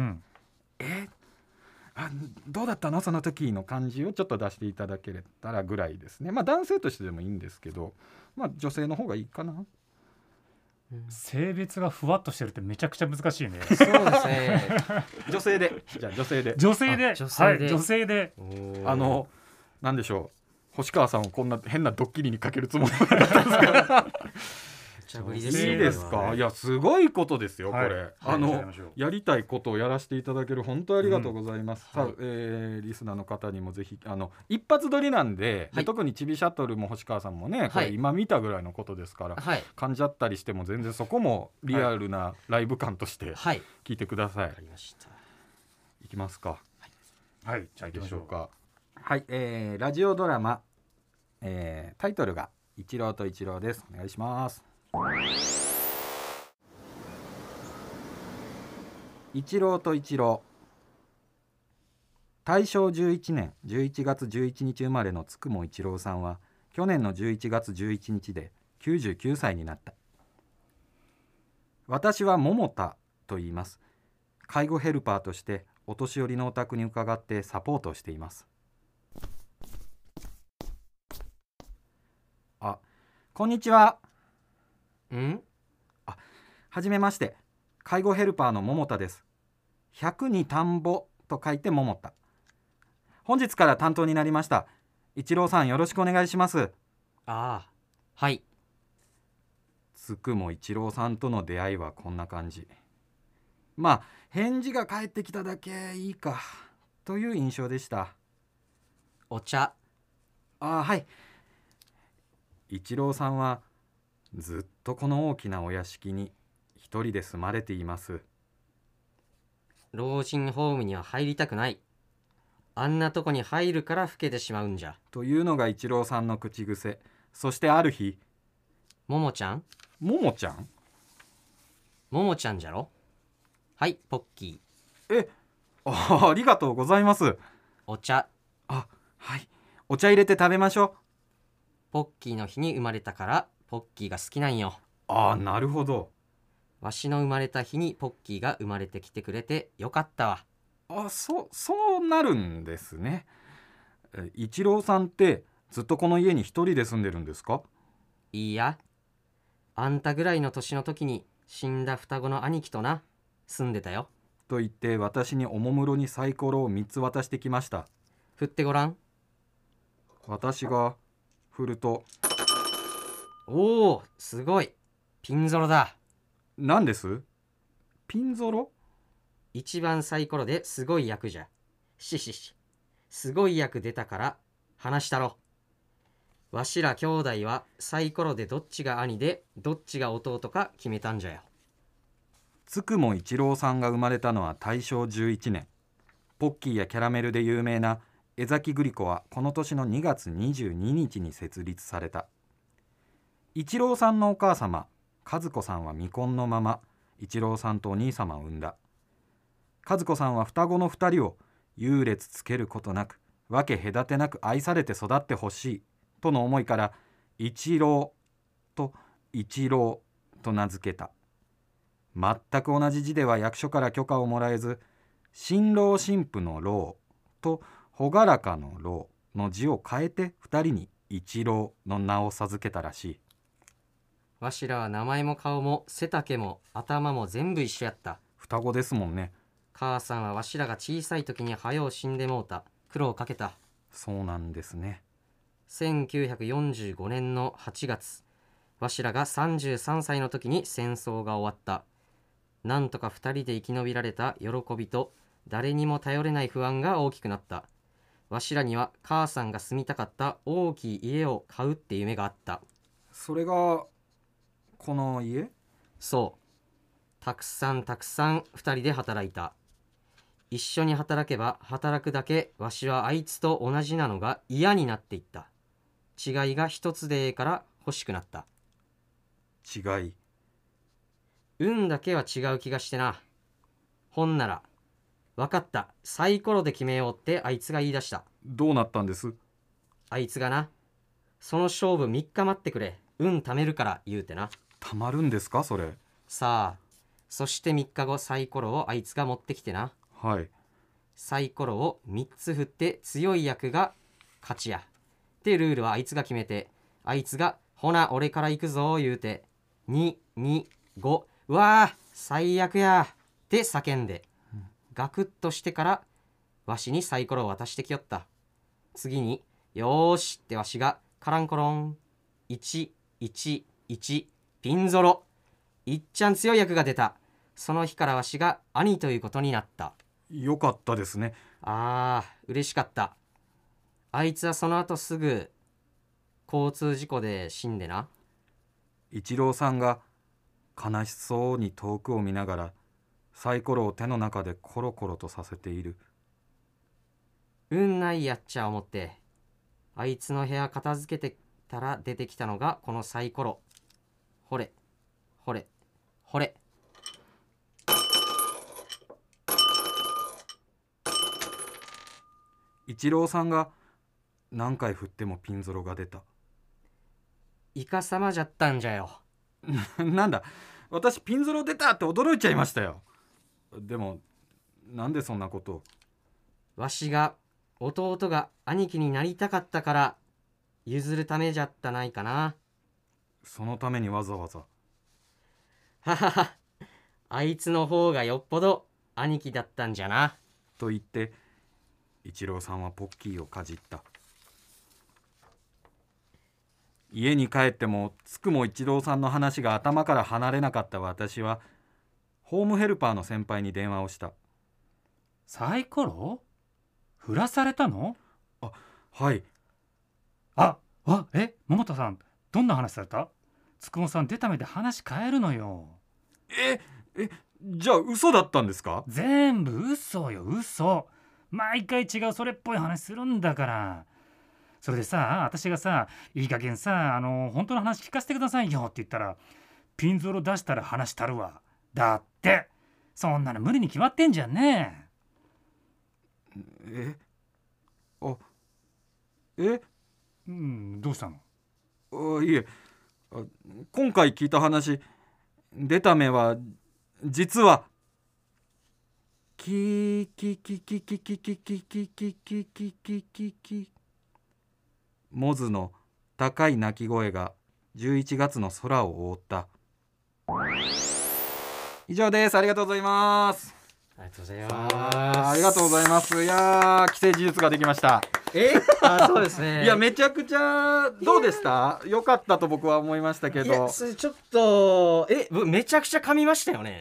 どうだったのその時の感じをちょっと出していただけたらぐらいですね。男性としてでもいいんですけど、女性の方がいいかな。 性別がふわっとしてるってめちゃくちゃ難しいね。 そうですね。 女性で、じゃあ女性で女性でなんでしょう、星川さんをこんな変なドッキリにかけるつもりはなかったですからいいですか。いやすごいことですよこれ、やりたいことをやらせていただける本当ありがとうございます。リスナーの方にもぜひ一発撮りなんで、特にチビシャトルも星川さんもねこれ今見たぐらいのことですから、噛んじゃったりしても全然そこもリアルなライブ感として聞いてください。いきますか。 じゃあ行きましょうか。 ラジオドラマ、タイトルが一郎と一郎です。お願いします。一郎と一郎。大正11年11月11日生まれのつくも一郎さんは去年の11月11日で 99歳になった。私は桃田と言います。介護ヘルパーとしてお年寄りのお宅に伺ってサポートをしています。あ、こんにちは。はじめまして。介護ヘルパーの桃田です。100に田んぼと書いて桃田。本日から担当になりました。一郎さん、よろしくお願いします。 ああ、はい。 つくも一郎さんとの出会いはこんな感じ。まあ返事が返ってきただけいいかという印象でした。 お茶。 はい。一郎さんはずっとこの大きなお屋敷に一人で住まれています。 老人ホームには入りたくない。あんなとこに入るから老けてしまうんじゃ。 というのが一郎さんの口癖。そしてある日、 ももちゃんじゃろ。はい、ポッキー。 ありがとうございます。 お茶。 はい、お茶入れて食べましょう。 ポッキーの日に生まれたからポッキーが好きなんよ。 なるほど。 わしの生まれた日にポッキーが生まれてきてくれてよかったわ。 そうなるんですね。一郎さんってずっとこの家に一人で住んでるんですか？ いいや、あんたぐらいの年の時に死んだ双子の兄貴とな住んでたよ。 と言って私におもむろにサイコロを3つ渡してきました。 振ってごらん。 私が振ると、 おお、すごい。ピンゾロだ。 何です？ピンゾロ？ 一番サイコロですごい役じゃ。すごい役出たから話したろ。わしら兄弟はサイコロでどっちが兄でどっちが弟か決めたんじゃよ。 つくも一郎さんが生まれたのは大正11年。ポッキーやキャラメルで有名な江崎グリコはこの年の2月22日に設立された。一郎さんのお母様和子さんは未婚のまま一郎さんとお兄様を産んだ。和子さんは双子の2人を優劣つけることなく分け隔てなく愛されて育ってほしいとの思いから一郎と一郎と名付けた。全く同じ字では役所から許可をもらえず、新郎新婦の郎と朗らかの郎の字を変えて2人に一郎の名を授けたらしい。 わしらは名前も顔も背丈も頭も全部一緒やった。 双子ですもんね。 母さんはわしらが小さい時に早う死んでもうた。苦労かけた。 そうなんですね。 1945年の8月、わしらが33歳の時に戦争が終わった。なんとか2人で生き延びられた喜びと誰にも頼れない不安が大きくなった。わしらには母さんが住みたかった大きい家を買うって夢があった。 それがこの家？ そう。たくさん2人で働いた。一緒に働けば働くだけわしはあいつと同じなのが嫌になっていった。違いが一つでええから欲しくなった。 違い？ 運だけは違う気がしてな。ほんなら分かった、サイコロで決めようってあいつが言い出した。 どうなったんです？ あいつがな、その勝負3日待ってくれ、運貯めるから言うてな。 たまるんですかそれ？ さあ、そして3日後サイコロをあいつが持ってきてな。 はい。 サイコロを3つ振って強い役が勝ちやってルールはあいつが決めて、あいつがほな俺から行くぞ言うて225、うわー最悪やって叫んで、ガクッとしてからわしにサイコロを渡してきよった。次によーしってわしがカランコロン111ピンゾロ、いっちゃん強い役が出た。その日からわしが兄ということになった。 よかったですね。 嬉しかった。あいつはその後すぐ交通事故で死んでな。 一郎さんが悲しそうに遠くを見ながらサイコロを手の中でコロコロとさせている。 運ないやっちゃ思ってあいつの部屋片付けてたら出てきたのがこのサイコロ。ほれほれほれ。 一郎さんが何回振ってもピンゾロが出た。 イカ様じゃったんじゃよ。 なんだ、私ピンゾロ出たって驚いちゃいましたよ。でもなんでそんなことを。 わしが弟が兄貴になりたかったから譲るためじゃったないかな。 そのためにわざわざ。 ははは、あいつの方がよっぽど兄貴だったんじゃな。 と言って一郎さんはポッキーをかじった。家に帰ってもつくも一郎さんの話が頭から離れなかった私はホームヘルパーの先輩に電話をした。 サイコロ振らされたの？ はい。 桃田さん、どんな話された？つくもさん出た目で話変えるのよ。 じゃあ嘘だったんですか？ 全部嘘よ、嘘。毎回違うそれっぽい話するんだから。それでさ、私がさ、いい加減さ、本当の話聞かせてくださいよって言ったら、ピンゾロ出したら話したるわ。だってそんなの無理に決まってんじゃんね。どうしたの？ いえ、今回聞いた話、出た目は実はキモズの高い鳴き声が11月の空を覆った。以上です。ありがとうございます。 ありがとうございます。 ありがとうございます。いや既成事実ができました。 そうですね。 いやめちゃくちゃどうでした？良かったと僕は思いましたけど。 いやそれちょっとめちゃくちゃ噛みましたよね。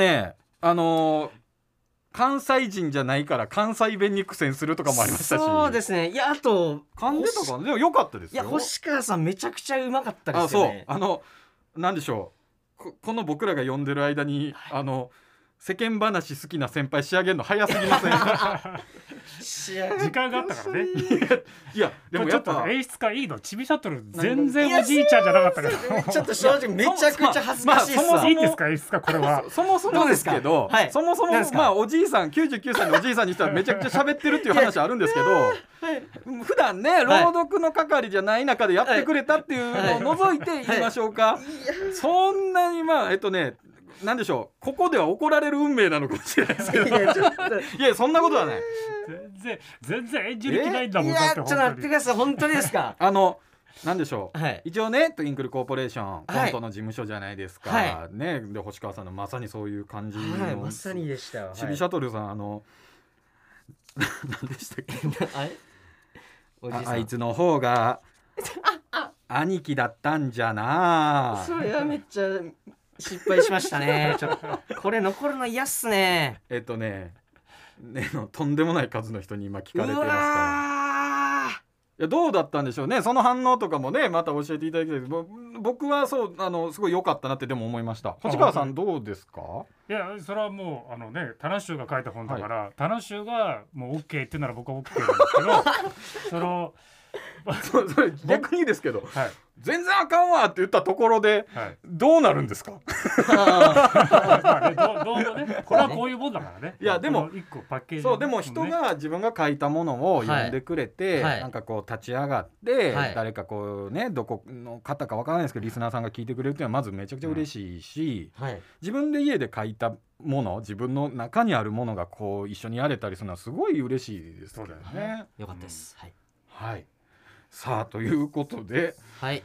関西人じゃないから関西弁に苦戦するとかもありましたし。そうですね。いやあと噛んでたかな。でも良かったですよ。 いや星川さんめちゃくちゃうまかったですよね。 そうなんでしょう、この僕らが呼んでる間に、世間話好きな先輩仕上げるの早すぎません？ 時間があったからね。 いやでもやっぱ演出家いいの。チビシャトル全然おじいちゃんじゃなかったからちょっと正直めちゃくちゃ恥ずかしいっすわ。 いいんですか演出家これは。 そもそもですけど、そもそもおじいさん99歳のおじいさんにしたらめちゃくちゃ喋ってるっていう話あるんですけど、普段ね朗読の係じゃない中でやってくれたっていうのを除いて言いましょうか。そんなになんでしょう、ここでは怒られる運命なのかもしれないですけど、いやそんなことはない。 全然演じる気ないんだもん。 いやちょっと待ってください。本当ですか？ なんでしょう、一応ねトゥインクルコーポレーション、コントの事務所じゃないですか、ね。で星川さんのまさにそういう感じの、 まさにでしたよ。 チビシャトルさん何でしたっけ？あいつの方が兄貴だったんじゃな。 それはめっちゃ失敗しましたね。ちょっとこれ残るの嫌っすね。 とんでもない数の人に今聞かれてますから。いやどうだったんでしょうね。その反応とかもねまた教えていただきたいです。僕はそうすごい良かったなってでも思いました。星川さんどうですか？ いやそれはもうタナシュが書いた本だから、タナシュがもう OK って言うなら僕は OK なんですけどそれ逆にですけど、全然あかんわって言ったところでどうなるんですか？ どうもね、これはこういうもんだからね。 いやでも一個パッケージそうでも人が自分が書いたものを読んでくれて、なんかこう立ち上がって、誰かこうねどこの方かわからないですけどリスナーさんが聞いてくれるっていうのはまずめちゃくちゃ嬉しいし、自分で家で書いたもの、自分の中にあるものがこう一緒にやれたりするのはすごい嬉しいですよね。 よかったです。 はい。さあということで、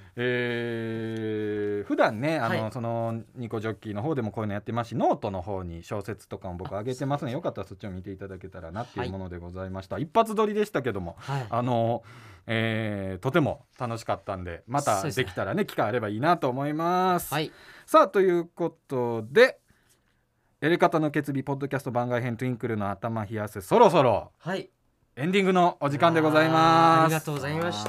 普段ねそのニコジョッキーの方でもこういうのやってますし、ノートの方に小説とかも僕上げてますので、よかったらそっちを見ていただけたらなっていうものでございました。一発撮りでしたけども、とても楽しかったんで、またできたらね機会あればいいなと思います。さあということで、エレカタの決意ポッドキャスト番外編トゥインクルの頭冷やせ、そろそろエンディングのお時間でございます。 ありがとうございました。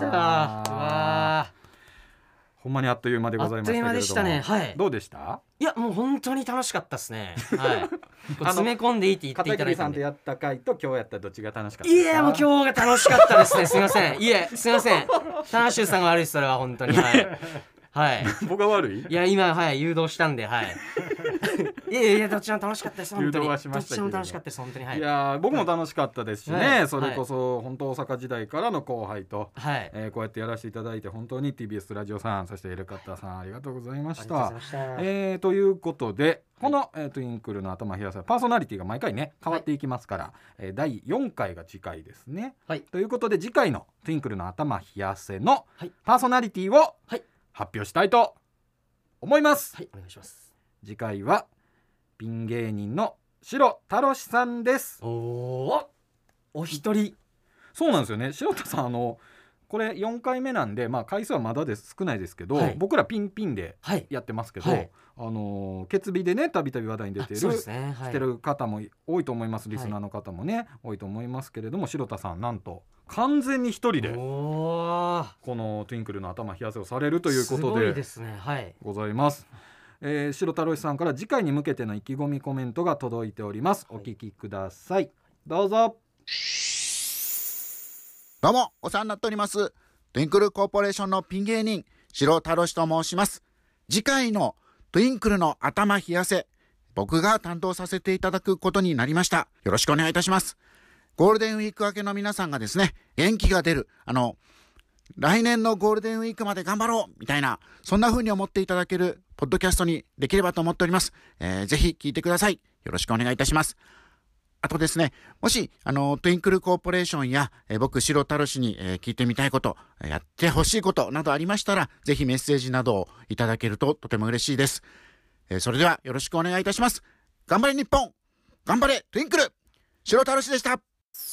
ほんまにあっという間でございましたけれども、あっという間でしたね。どうでした？ いやもう本当に楽しかったですね。詰め込んでいいって言っていただいたんで。片桐さんとやった回と今日やったどっちが楽しかったですか？いやもう今日が楽しかったですね。すみません。いえすみません。タナシュさんが悪いです。それは本当に。僕が悪い？ いや今誘導したんでいやいやどっちも楽しかったです本当に。 誘導はしましたけれどもどっちも楽しかったです本当に。はい。 いや僕も楽しかったですしね、 はいそれこそ本当大阪時代からの後輩と、 はい。 こうやってやらせていただいて本当に TBS ラジオさんそしてエレカタさんありがとうございましありがとうござたいました。 ということでこの、トゥインクルの頭冷やせパーソナリティが毎回ね変わっていきますから、第4回が次回ですね、 はい。 ということで次回のトゥインクルの頭冷やせのはいパーソナリティをはい発表したいと思います、 はいお願いします。 次回はピン芸人の白太郎さんです。 お一人。 そうなんですよね白田さんこれ4回目なんで、まあ、回数はまだです少ないですけど、 はい僕らピンピンではい。 やってますけど、 はい決日でねたびたび話題に出てる、 そうですね。はい。 してる方も多いと思います。リスナーの方もね、多いと思いますけれども白田さんなんと完全に一人でおこのトゥインクルの頭冷やせをされるということすごいでですね。はい。 ございます。白太郎さんから次回に向けての意気込みコメントが届いております。お聞きください。どうぞ。 どうもお世話になっておりますトゥインクルコーポレーションのピン芸人白太郎と申します。次回のトゥインクルの頭冷やせ僕が担当させていただくことになりました。よろしくお願いいたします。ゴールデンウィーク明けの皆さんがですね元気が出る来年のゴールデンウィークまで頑張ろうみたいなそんな風に思っていただけるポッドキャストにできればと思っております。ぜひ聞いてください。よろしくお願いいたします。あとですね、もしトゥインクルコーポレーションや、僕白太郎氏に、聞いてみたいこと、やってほしいことなどありましたらぜひメッセージなどをいただけるととても嬉しいです。それではよろしくお願いいたします。頑張れ日本、頑張れトゥインクル、白太郎氏でした。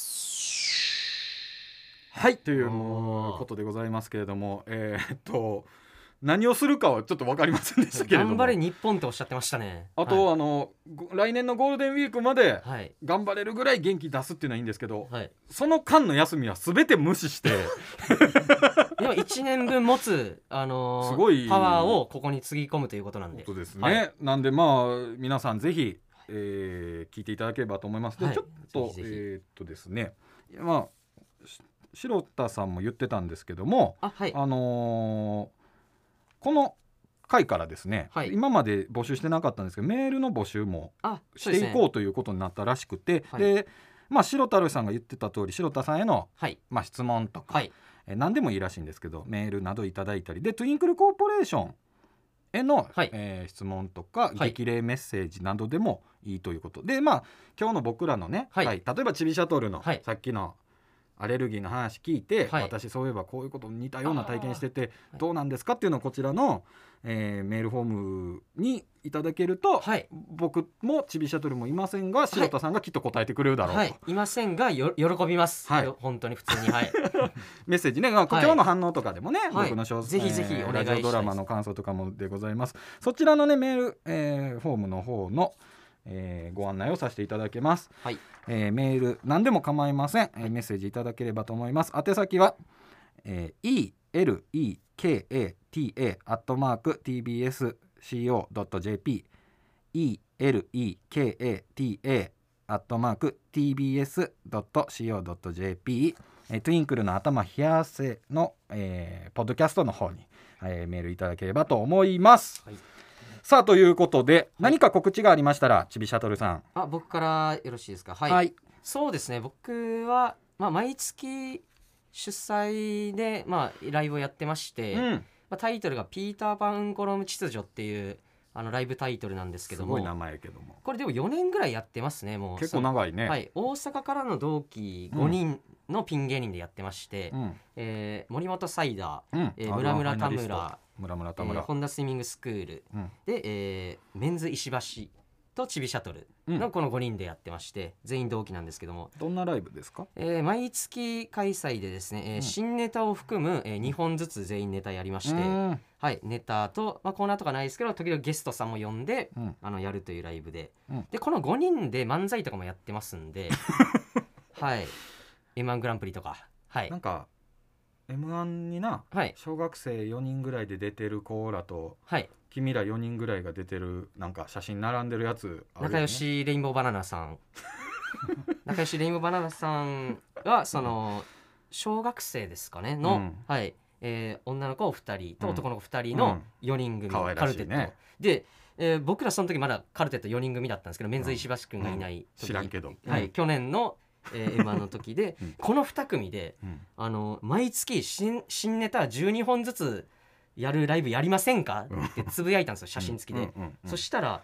はいということでございますけれども、何をするかはちょっと分かりませんでしたけれども、 頑張れ日本っておっしゃってましたね。 あと、 はい来年のゴールデンウィークまではい頑張れるぐらい元気出すっていうのはいいんですけど、 はい。 その間の休みは全て無視してでも1年分持つすごいパワーをここにつぎ込むということなんで。 ことですね、 はいなんでまあ皆さんぜひ、聞いていただければと思います。で、 はいちょっとぜひぜひですね、まあ白田さんも言ってたんですけども、 はい。 この回からですね、 はい今まで募集してなかったんですけどメールの募集もしていこうということになったらしくて、 はいで、まあ、白太郎さんが言ってた通り白田さんへの、 はい。 まあ、質問とか、 はい。 何でもいいらしいんですけどメールなどいただいたりでトゥインクルコーポレーションへの、 はい質問とか、 はい激励メッセージなどでもいいということで、まあ今日の僕らのね、 はい例えばチビシャトルの、 はいさっきのアレルギーの話聞いて、 はい私そういえばこういうこと似たような体験しててあーどうなんですかっていうのをこちらの、メールフォームにいただけると、 はい。 僕もチビシャトルもいませんが白田さんがきっと答えてくれるだろうと、 はい。いませんが喜びます。 はい本当に普通に。はい。 メッセージね、まあ今日の反応とかでもね、 はい僕の詳細ぜひぜひお願いしたいですラジオドラマの感想とかもでございます。そちらのねメール、フォームの方の、ご案内をさせていただきます。 はい。 メール何でも構いません、メッセージいただければと思います。宛先は、elekata@tbsco.jp elekata@tbs.co.jp トゥインクルの頭冷やせの、ポッドキャストの方に、メールいただければと思います、 はいさあということで、何か告知がありましたらちびシャトルさん。 僕からよろしいですか。はい。 はいそうですね。僕は毎月主催でライブをやってまして、 うんタイトルがピーターパンコロム秩序っていうライブタイトルなんですけども、 すごい名前やけどもこれでも4年ぐらいやってますね。もう結構長いね、 はい、大阪からの同期5人のピン芸人でやってまして、森本サイダー、村村田村、ホンダスイミングスクール、で、メンズ石橋とちびシャトルのこの5人でやってまして、全員同期なんですけども、 どんなライブですか？ 毎月開催でですね、新ネタを含む、2本ずつ全員ネタやりまして、はい、ネタと、コーナーとかないですけど時々ゲストさんも呼んで、やるというライブで、でこの5人で漫才とかもやってますんではい、M1 グランプリとか、はい、 なんか M1 にな、 はい、 小学生4人ぐらいで出てる子らと、 はい、 君ら4人ぐらいが出てるなんか写真並んでるやつあるよね。 仲良しレインボーバナナさん仲良しレインボーバナナさんはその小学生ですかねの、はい、女の子2人と男の子2人の4人組、 可愛らしいね。 で僕らその時まだカルテット4人組だったんですけど、メンズ石橋くんがいない時、 知らんけど、 はい、去年の、M1 の時で、この2組で、毎月新ネタ12本ずつやるライブやりませんかってつぶやいたんですよ、写真付きで。そしたら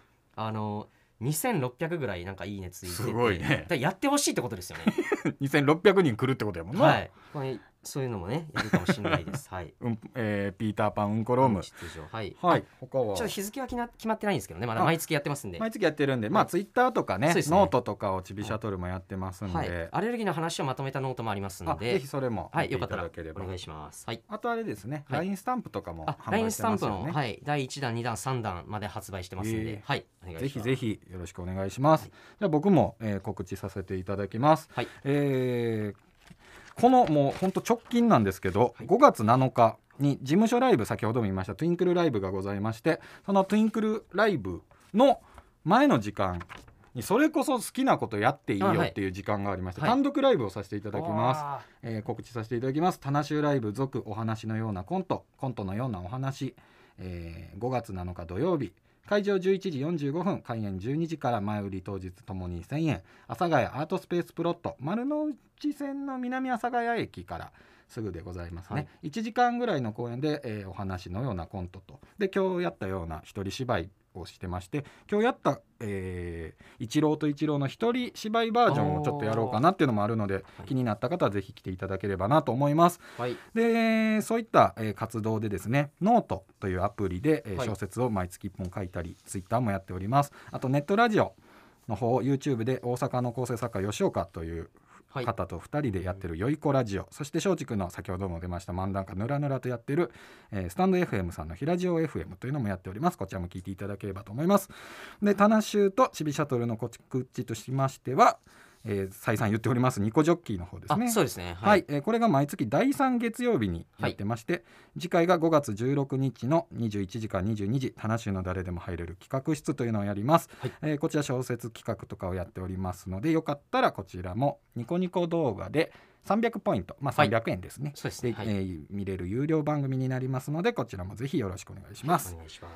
2600ぐらいなんかいいねついてて、 すごいね。 やってほしいってことですよね。 2600人来るってことやもんな。 はい、これそういうのもねやるかもしれないです。はい。 ピーターパンうんこローム出場。はい。 はい。他はちょっと日付は決まってないんですけどね、まだ毎月やってますんで。 毎月やってるんで、まあツイッターとかね、ノートとかをちびシャトルもやってますんで、 アレルギーの話をまとめたノートもありますので、 ぜひそれもはい、よかったらお願いします。はい。 あとあれですね、LINE スタンプとかも販売してますよね。 LINE スタンプのはい第1弾2弾3弾まで発売してますんで、はい、お願いします。 ぜひぜひよろしくお願いします。じゃあ僕も告知させていただきます。はい。このもう本当直近なんですけど、5月7日に事務所ライブ、先ほども言いましたトゥインクルライブがございまして、そのトゥインクルライブの前の時間にそれこそ好きなことやっていいよっていう時間がありまして、単独ライブをさせていただきます。告知させていただきます。タナシューライブ続お話のようなコントのようなお話、5月7日土曜日、会場11時45分、開演12時から前売り当日ともに1000円、阿佐ヶ谷アートスペースプロット、丸の内線の南阿佐ヶ谷駅からすぐでございますね。1時間ぐらいの公演で、お話のようなコントと、で今日やったような一人芝居をしてまして、今日やった、一郎と一郎の一人芝居バージョンをちょっとやろうかなっていうのもあるので、気になった方はぜひ来ていただければなと思います。でそういった、活動でですね、ノートというアプリで、小説を毎月1本書いたり、ツイッターもやっております。あとネットラジオの方、 YouTube で大阪の構成作家吉岡という方と2人でやってるよいこラジオ、そして松竹の先ほども出ました漫談家ぬらぬらとやってる、スタンド FM さんのひらじお FM というのもやっております。こちらも聞いていただければと思います。でタナシューとちびシャトルの告知としましては、再三言っておりますニコジョッキーの方ですね。 そうですね。 はい、これが毎月第3月曜日にやってまして、次回が5月16日の21時から22時、タナシューの誰でも入れる企画室というのをやります。こちら小説企画とかをやっておりますので、よかったらこちらもニコニコ動画で300ポイント、300円ですね。そうですね。見れる有料番組になりますので、こちらもぜひよろしくお願いします。 お願いします。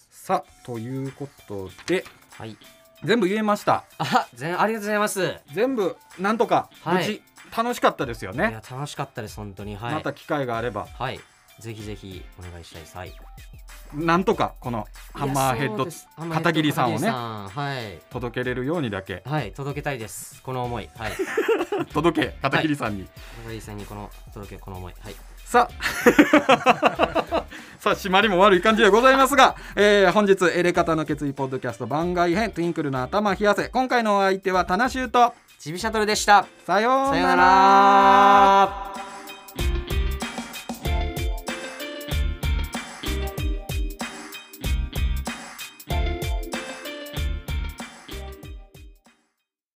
さあということで、全部言えました。 ありがとうございます。 全部なんとか無事、楽しかったですよね。 いや楽しかったです本当に。 また機会があれば、 ぜひぜひお願いしたいです。 なんとかこのハンマーヘッド片桐さんをね、届けれるようにだけ、 届けたいです、この思い。 届け片桐さんに、 片桐さんに届けこの思い。 さあ締まりも悪い感じでございますが、本日エレカタの決意ポッドキャスト番外編トゥインクルの頭冷やせ、今回のお相手はタナシューとちびシャトルでした。 さようなら。